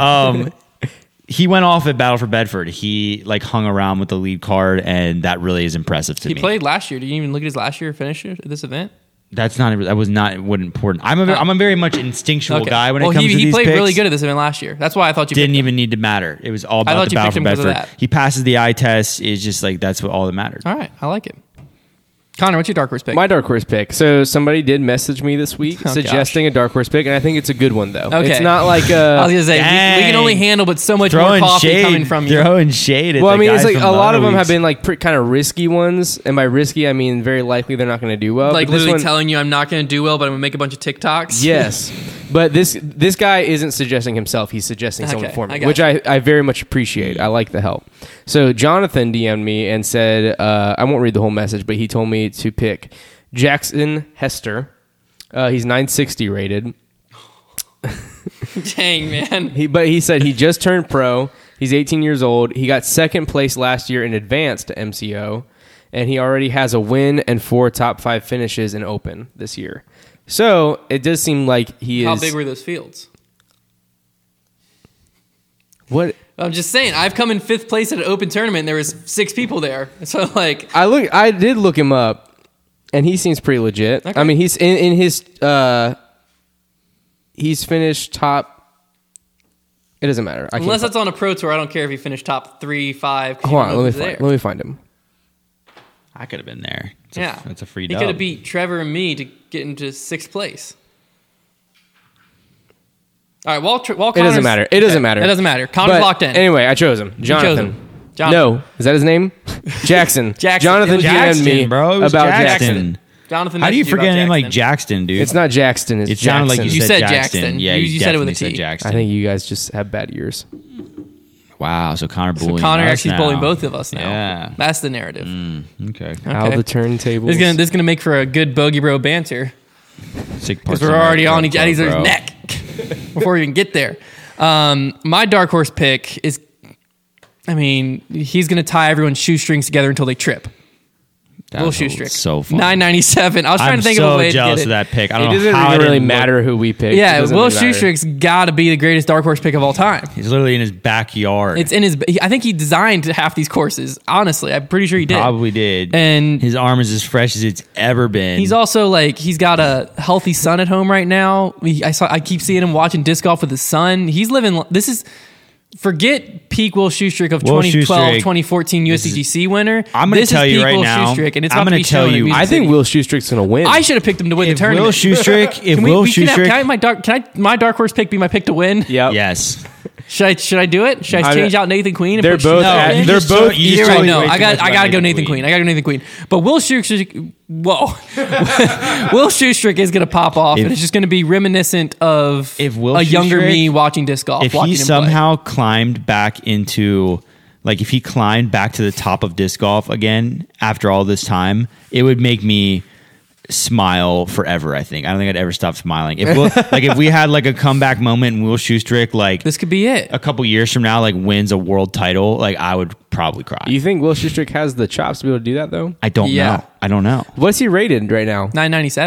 He went off at Battle for Bedford. He hung around with the lead card, and that really is impressive to He me. played last year. Did you even look at his last year finisher at this event? That's not. That was not. Wasn't important. I'm a very much instinctual guy when it comes to he these played picks. really good at this event last year. That's why I thought you Didn't picked him. even need to matter. It was all I about thought the you Battle picked for him because of Bedford. that. He passes the eye test. It's just that's what all that matters. All right, I like it. Connor, what's your dark horse pick? My dark horse pick. So somebody did message me this week Oh, suggesting a dark horse pick, and I think it's a good one though. Okay. It's not like I was gonna say we Dang. can only handle but so much more Throwing coffee shade, coming from you. throwing shade. At well, I the mean, it's guys like from a the lot other of them have weeks. been like kind of risky ones, and by risky I mean very likely they're not going to do well. Like But this literally one- telling you I'm not going to do well, but I'm going to make a bunch of TikToks. Yes, but this guy isn't suggesting himself; he's suggesting someone Okay, for I me, got which you. I very much appreciate. I like the help. So Jonathan DM'd me and said, I won't read the whole message, but he told me to pick Jackson Hester. He's 960 rated. Dang, man. He said he just turned pro. He's 18 years old. He got second place last year in advanced to MCO, and he already has a win and 4 top 5 finishes in Open this year. So it does seem like he How is. big were those fields? What I'm just saying. I've come in 5th place at an open tournament. And there was 6 people there. So like, I did look him up, and he seems pretty legit. Okay. I mean, he's in his he's finished top. It doesn't matter. I can't unless fi- that's on a pro tour, I don't care if he finished top 3, 5. 'cause you hold don't on. know Let who's me there. find him. I could have been there. Yeah, That's a free He dub. could have beat Trevor and me to get into 6th place. All right. While It Connor's- doesn't matter. It doesn't Okay, matter. It doesn't matter. Connor's But locked in. Anyway, I chose him. chose Jonathan. him. Jonathan. No, is that his name? Jackson. Jackson. Jonathan It was DM'd me Jackson, bro. It was about Jackson. Jackson. Jonathan, How do you messaged forget a about name like Jackson. Jackson, dude? It's not Jackson. It's It sounded Jackson. like You you said said Jackson. Jackson. Yeah, You said it with a definitely T. said Jackson. I think you guys just have bad ears. Wow, so Connor So bullying Connor us actually now. bullying both of us now. Yeah. That's the narrative. Okay. How the turntables. This is gonna make for a good bogey bro banter Sick because parts we're of already America, on each other's bro. neck before we even get there. My dark horse pick is, I mean, he's gonna tie everyone's shoestrings together until they trip. That Will was Shoestrick. so fun. 997. I was trying I'm to think so of a way to jealous get of it. that pick. I It don't know doesn't how I even really didn't look- matter who we pick. It Yeah, doesn't Will really matter. Shoestrick's got to be the greatest dark horse pick of all time. He's literally in his backyard. It's in his. I think he designed half these courses. Honestly, I'm pretty sure he did. Probably did. And his arm is as fresh as it's ever been. he's also like he's got a healthy son at home right now. I keep seeing him watching disc golf with his son. He's living. This is forget peak Will Shoestrick of Will 2012, Shoestrick, 2014 USDGC winner. I'm going This to tell is you peak right Will now. Shoestrick, and it's I'm about to going be to tell shown in you. Music I think City. Will Shoestrick's going to win. I should have picked him to win the If tournament. Will Shoestrick, if Can Will can I Shoestrick, have my dark horse pick be my pick to win? Yep. yes, Should I do it? Should I I- change out Nathan Queen? And they're put both Shoestrick at- in? they're just both told- you You're just right. told me No, way I too got much about to go Nathan Queen. I got to go Nathan Queen. But Will Shoestrick, Will Shoestrick is going to pop off, and it's just going to be reminiscent of If Will a younger Shoestrick- me watching disc golf. if watching he him play. somehow climbed back into, like, if he climbed back to the top of disc golf again after all this time, it would make me smile forever. I don't think I'd ever stop smiling. If we had like a comeback moment and Will Shoestrick, like this could be it. a couple years from now, like wins a world title, like I would probably cry. You think Will Shoestrick has the chops to be able to do that, though? I don't Yeah. know. I don't know. What's he rated right now? 997.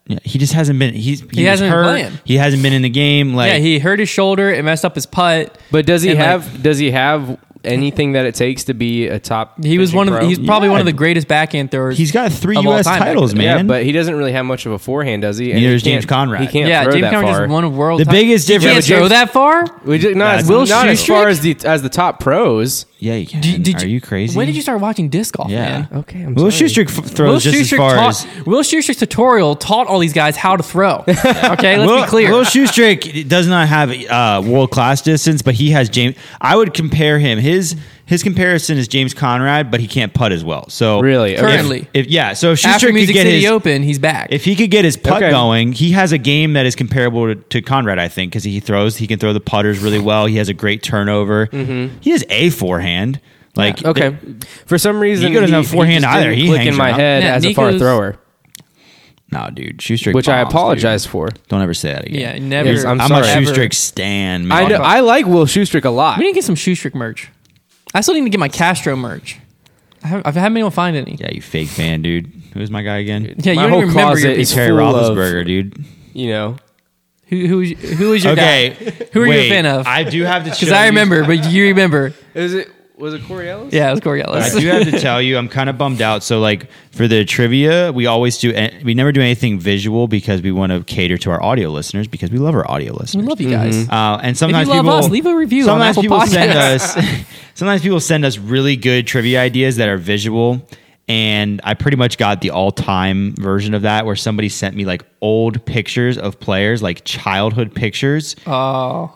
Yeah, he just hasn't been. He hasn't was been hurt. playing. He hasn't been in the game. Like Yeah, he hurt his shoulder. It messed up his putt. But does he And, like, have? Does he have anything that it takes to be a top? He was pitching pro? He's probably Yeah. one of the greatest backhand throwers. he's got 3 of all U.S. time back titles, then. Yeah, man. but he doesn't really have much of a forehand, does he? And Neither he does James can't- Conrad. He can't Yeah, throw James that Conrad far. is one of world. The biggest He can't difference- throw that far. We just, not That's as, Will not as Schustrick? far as the top pros. yeah, you can. Are you crazy? When did you start watching disc golf, Yeah. man? Okay, I'm Will sorry. Schustrick throws just as far as. Will Schustrick's tutorial taught all these guys how to throw. Okay, let's Will, be clear. Will Schustrick does not have world class distance, but he has James. I would compare him. His comparison is James Conrad, but he can't putt as well. So Really? Okay. Currently. if so, if After Schustrick could Music get City his. Open, he's back. If he could get his putt Okay. going, he has a game that is comparable to Conrad, I think, because he can throw the putters really well. He has a great turnover. He has a forehand. Like Okay. For some reason, Nico doesn't have forehand just either. didn't He click hangs in my around. head Yeah, as a far Nico's- thrower, No, dude, Schustrick. which I bombs, apologize dude. for. Don't ever say that again. yeah, never. Yes, I'm I'm sorry. a ever. Schustrick stan, I man. know, I like Will Schustrick a lot. We need to get some Schustrick merch. I still need to get my Castro merch. I haven't been able to find any. Yeah, you fake fan, dude. Who's my guy again? Yeah, My you don't whole even remember your closet is people. Terry full of- Roethlisberger, dude. You know, Who is your Okay, guy? Who are you a fan of? I do have to Because I remember, but you remember. was it Coriolis? Yeah, it was Coriolis. I do have to tell you, I'm kind of bummed out. So, like for the trivia, we never do anything visual because we want to cater to our audio listeners because we love our audio We listeners. love you guys. And sometimes If you love people us, leave a review on Sometimes Apple people send Podcasts. us. Sometimes people send us really good trivia ideas that are visual. And I pretty much got the all-time version of that, where somebody sent me like old pictures of players, like childhood pictures, Oh,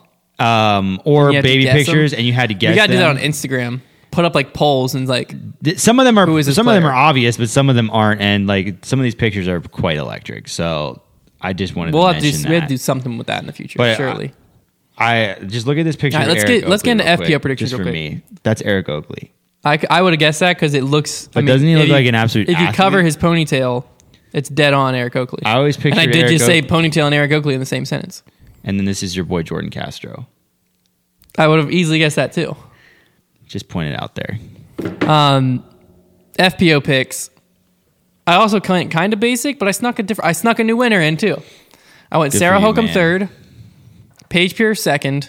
or you had to baby guess pictures, them? and you had to guess. you got to do that them. on Instagram. Put up like polls and like Some of them Who is this are player? obvious, but some of them aren't, and like some of these pictures are quite electric. So I just wanted we'll to have mention to we have that. to do something with that in the future. But, surely. I just look at this picture. All right, of let's Eric get Oakley into real FPO quick, predictions just real for quick. me. That's Eric Oakley. I would have guessed that because it looks. But doesn't he if look like an absolute If you athlete? cover his ponytail, it's dead on Eric Oakley. I always pictured and I did Eric just say Oakley- ponytail and Eric Oakley in the same sentence. And then this is your boy Jordan Castro. I would have easily guessed that too. Just point it out there. FPO picks. I also kind of basic, but I snuck a new winner in too. I went Good Sarah for you, Hokum man. third, Paige Pierce second.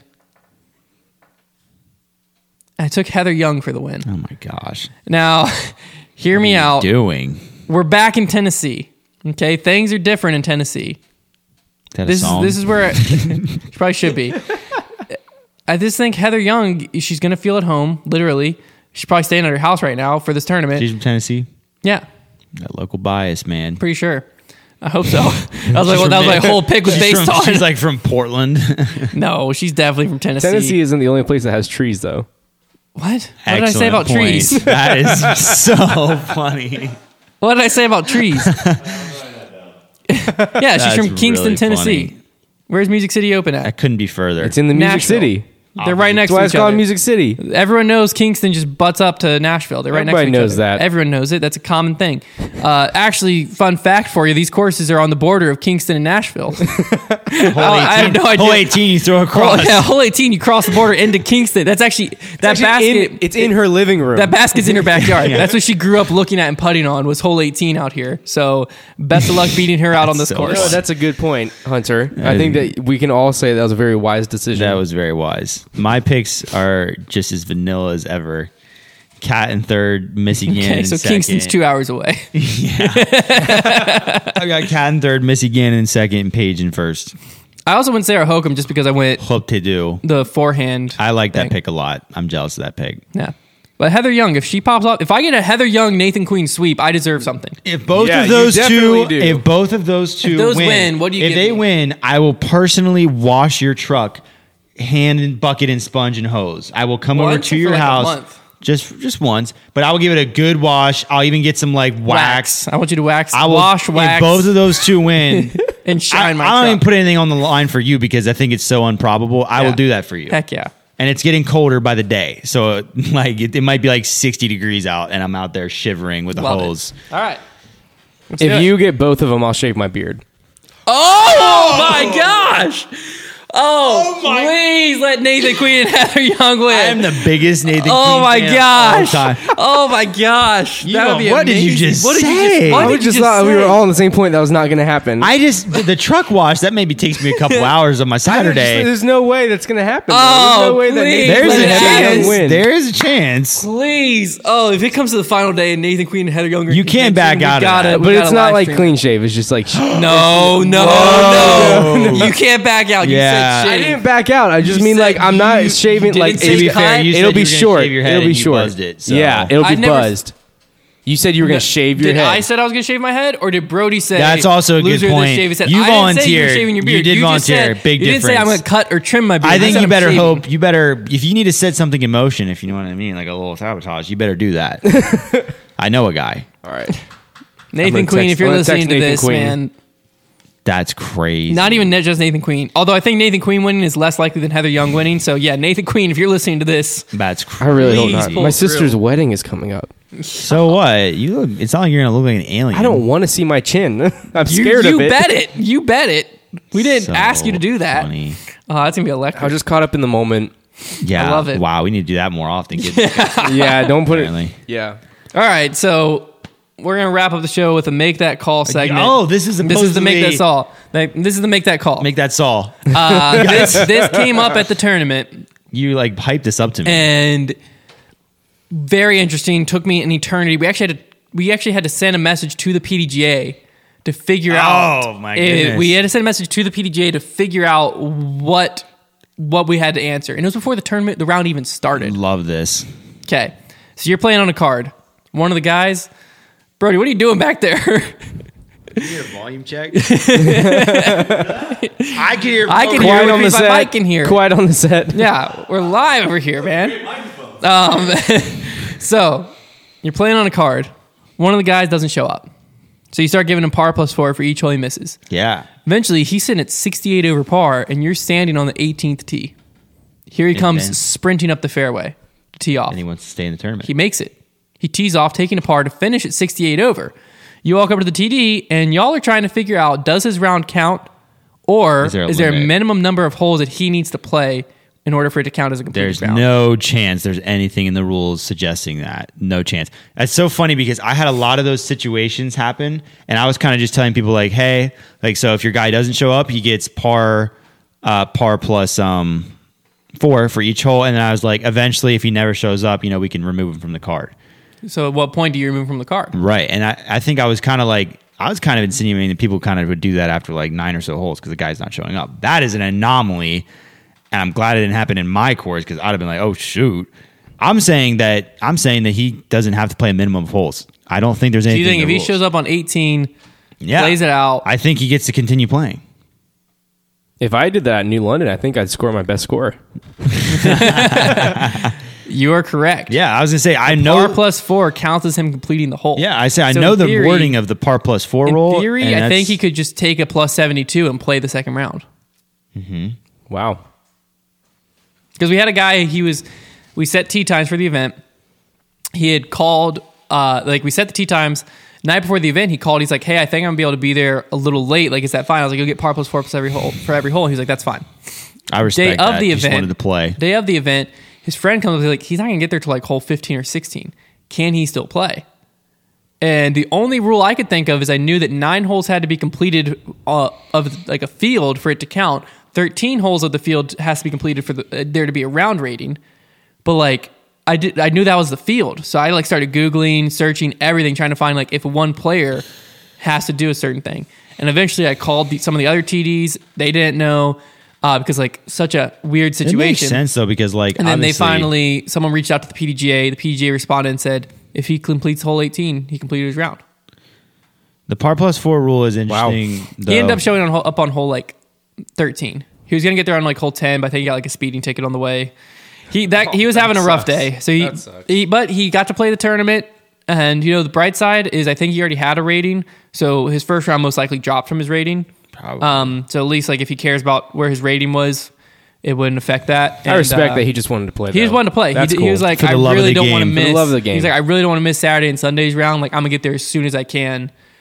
I took Heather Young for the win. Oh my gosh. Now, hear me out. Doing. We're back in Tennessee. Okay, things are different in Tennessee. Is that a song? This is where she probably should be. I just think Heather Young, she's gonna feel at home. Literally, she's probably staying at her house right now for this tournament. She's from Tennessee. Yeah, That local bias, man. pretty sure. I hope so. I was like, well, that was my whole pick was based on. She's like from Portland. No, she's definitely from Tennessee. Tennessee isn't the only place that has trees, though. What? What did I say about Excellent point. trees? That is so funny. What did I say about trees? Yeah, she's That's from Kingston, really Tennessee. funny. Where's Music City Open That at? couldn't be further. It's in the Music Nashville. City. They're right next That's why to it's each called other. Music City. Everyone knows Kingston just butts up to Nashville. They're right next to Everybody each knows other. that. Everyone knows it. That's a common thing. Actually, fun fact for you: these courses are on the border of Kingston and Nashville. I had no idea. Hole 18, you throw across. Hole 18. You cross the border into Kingston. That's actually that basket. It's in her living room. That basket's in her backyard. That's what she grew up looking at and putting on. Was hole 18 out here. So best of luck beating her out on this so course. Oh, that's a good point, Hunter. I think that we can all say that was a very wise decision. That was very wise. My picks are just as vanilla as ever. Cat in third, Missy Gann Okay, in so second. Kingston's 2 hours away. I got Cat in third, Missy Gann in second, and Paige in first. I also went Sarah Hokum just because I went Hope to do. the forehand. I like that thing. pick a lot. I'm jealous of that pick. Yeah. But Heather Young, if she pops up, if I get a Heather Young, Nathan Queen sweep, I deserve something. If both Yeah, of you those definitely two, do. if both of those two those win, what do you If give they me? win, I will personally wash your truck, hand and bucket and sponge and hose. I will come over Once to or your for like a house. month? Just once, but I will give it a good wash. I'll even get some like wax. I want you to wax, I will wash, wax, If both of those two win, and I shine my don't truck. even put anything on the line for you because I think it's so improbable. I will Yeah. do that for you. Heck yeah. And it's getting colder by the day, so like it might be like 60 degrees out, and I'm out there shivering with the Love it. hose. All right. Let's do If it. you get both of them, I'll shave my beard. Oh my gosh! Oh, please let Nathan Queen and Heather Young win. I am the biggest Nathan Queen Oh my fan of gosh! all time. Oh my gosh! You That know, would be what did you amazing. just What did you say? just? What I did would you just just thought we say? were all on the same point that was not going to happen. The truck wash, that maybe takes me a couple hours on my Saturday. There's no way that's going to happen. Oh, There's no way that please. Nathan There's Quinn a and Heather Young chance. win. There is a chance. Please! Oh, if it comes to the final day and Nathan Queen and Heather Young, are You can't back contention, out we of gotta- that. we But gotta it's not live like stream. clean shave. It's just like No, you can't back out. You Yeah. said I shave. didn't back out. I just You mean said like I'm not you shaving. didn't Like say it'll be cut. To be fair, you It'll said be you were gonna short. shave your head It'll be and you short. buzzed it, so. Yeah, it'll be I've never- buzzed. You said you were going to shave your Did head. I said I was going to shave my head, or did Brody say? That's also a good loser of the point. shave his head? You I didn't say you were volunteered. shaving your You beard. did just volunteer. said- Big you didn't say I'm difference. going to cut or trim my beard. I think said you I'm better shaving. hope. You better, if you need to set something in motion, if you know what I mean, like a little sabotage, you better do that. I know a guy. All right. Nathan I'm gonna Queen, text- if you're I'm gonna listening text to Nathan this, Queen. man, That's crazy. not even just Nathan Queen. Although I think Nathan Queen winning is less likely than Heather Young winning. So yeah, Nathan Queen, if you're listening to this, That's I crazy. really hope not. pull My through. sister's wedding is coming up. So what? You look. It's not like you're gonna look like an alien. I don't want to see my chin. I'm you scared of it. bet it. You bet it. We didn't So ask you to do that. funny. Oh, that's gonna be electric. I was just caught up in the moment. Yeah. I love it. Wow. We need to do that more often. Yeah, don't put it. Apparently. Yeah. All right, so we're gonna wrap up the show with a make that call segment. Oh, this is the make that supposedly- call. This is the make that call. Make that Saul. This came up at the tournament You like hyped this up to me. and very interesting. Took me an eternity. We actually had to send a message to the PDGA to figure out. Oh, my goodness. We had to send a message to the PDGA to figure out what we had to answer, and it was before the tournament, the round even started. Love this. Okay, so you're playing on a card. One of the guys, Brody, what are you doing back there? Can you hear a volume check? I can hear. I can hear Quiet it on the because my set. mic in here. Quiet on the set. Yeah, we're live over here, man. So you're playing on a card. One of the guys doesn't show up. So you start giving him par plus 4 for each hole he misses. Yeah. Eventually, he's sitting at 68 over par, and you're standing on the 18th tee. Here he comes then- sprinting up the fairway to tee off. And he wants to stay in the tournament. He makes it. He tees off, taking a par to finish at 68 over. You walk up to the TD, and y'all are trying to figure out, does his round count, or Is there a is there a limit? minimum number of holes that he needs to play in order for it to count as a completed There's round? no chance there's anything in the rules suggesting that. No chance. That's so funny because I had a lot of those situations happen, and I was kind of just telling people like, hey, like, so if your guy doesn't show up, he gets par plus 4 for each hole, and then I was like, eventually, if he never shows up, we can remove him from the card. So at what point do you remove from the card? Right. And I think I was kind of insinuating that people kind of would do that after like 9 or so holes because the guy's not showing up. That is an anomaly. And I'm glad it didn't happen in my course because I'd have been like, oh, shoot. I'm saying that he doesn't have to play a minimum of holes. I don't think there's Do anything you think in if the he rules. shows up on 18, Yeah. plays it out, I think he gets to continue playing. If I did that at New London, I think I'd score my best score. you are correct. Yeah, I was going to say, I know. Par plus 4 counts as him completing the hole. Yeah, I say I So know in the theory- wording of the par plus 4 In rule. theory, and I think that's- he could just take a plus 72 and play the second round. Wow. Because we had a guy, we set tee times for the event. He had called, we set the tee times. Night before the event, he called. He's like, hey, I think I'm going to be able to be there a little late. Like, is that fine? I was like, you'll get par plus 4 for every hole. He's like, that's fine. I respect Day of that. the He just event. wanted to play. Day of the event, his friend comes up, like, he's not going to get there till like hole 15 or 16. Can he still play? And the only rule I could think of is I knew that 9 holes had to be completed of like a field for it to count. 13 holes of the field has to be completed for there to be a round rating. But like I knew that was the field, so I like started Googling, searching everything, trying to find like if one player has to do a certain thing. And eventually, I called some of the other TDs. They didn't know because like such a weird situation. It makes sense though because like And then obviously- someone reached out to the PDGA. The PDGA responded and said, if he completes hole 18, he completed his round. the par plus 4 rule is interesting. He ended up showing up on hole like 13. He was going to get there on like hole 10, but I think he got like a speeding ticket on the way. He was having a rough day. So but he got to play the tournament. And the bright side is I think he already had a rating. So his first round most likely dropped from his rating. Probably. So at least like if he cares about where his rating was, it wouldn't affect that. I respect that he just wanted to play. He just wanted to play. That's He was like, For the I love of really the don't want to game. For miss. the love of the game. He's like, I really don't want to miss Saturday and Sunday's round. Like, I'm gonna get there as soon as I can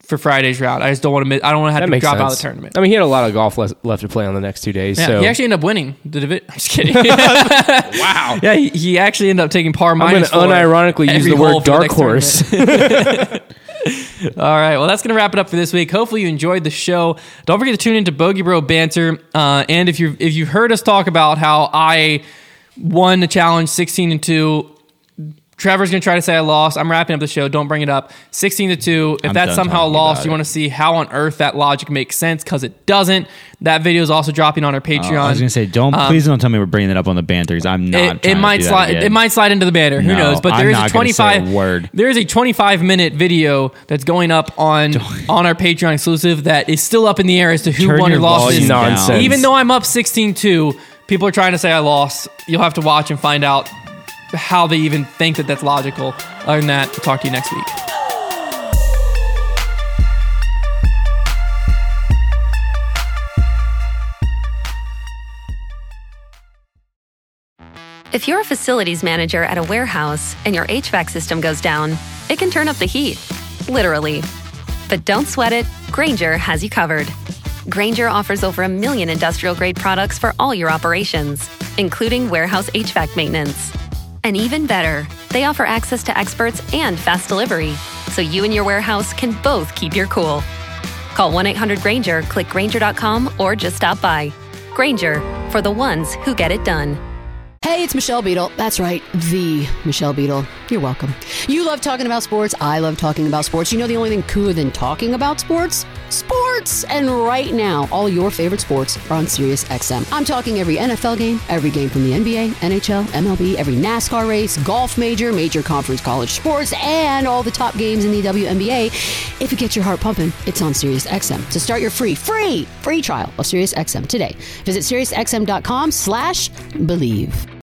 for Friday's route. I just don't want to I don't want to have That to makes drop out of sense. the tournament. I mean, he had a lot of golf left to play on the next 2 days. Yeah, so he actually ended up winning the division. I'm just kidding. wow. Yeah, he actually ended up taking par I'm going minus to unironically use the word dark horse. All right, well, that's going to wrap it up for this week. Hopefully you enjoyed the show. Don't forget to tune into Bogey Bro Banter. And if you've heard us talk about how I won the challenge 16-2, Trevor's going to try to say I lost. I'm wrapping up the show. Don't bring it up. 16-2. If I'm that's done somehow talking lost, about you it. want to see how on earth that logic makes sense, because it doesn't. That video is also dropping on our Patreon. I was gonna say, please don't tell me we're bringing it up on the banter, because I'm not. It might slide. It might slide into the banner. Who No, knows? But I'm there is a not gonna say 25 a word. There is a 25-minute video that's going up on our Patreon exclusive that is still up in the air as to who Turn won or your lost. volume This. down. Nonsense. Even though I'm up 16-2, people are trying to say I lost. You'll have to watch and find out how they even think that that's logical. Other than that, we'll talk to you next week. If you're a facilities manager at a warehouse and your HVAC system goes down, it can turn up the heat, literally. But don't sweat it, Grainger has you covered. Grainger offers over 1 million industrial-grade products for all your operations, including warehouse HVAC maintenance. And even better, they offer access to experts and fast delivery, so you and your warehouse can both keep your cool. Call 1-800-GRAINGER, click Grainger.com, or just stop by. Grainger, for the ones who get it done. Hey, it's Michelle Beadle. That's right, the Michelle Beadle. You're welcome. You love talking about sports. I love talking about sports. You know the only thing cooler than talking about sports? Sports! And right now, all your favorite sports are on Sirius XM. I'm talking every NFL game, every game from the NBA, NHL, MLB, every NASCAR race, golf major conference college sports, and all the top games in the WNBA. If you get your heart pumping, it's on Sirius XM. To start your free trial of Sirius XM today, visit SiriusXM.com/believe.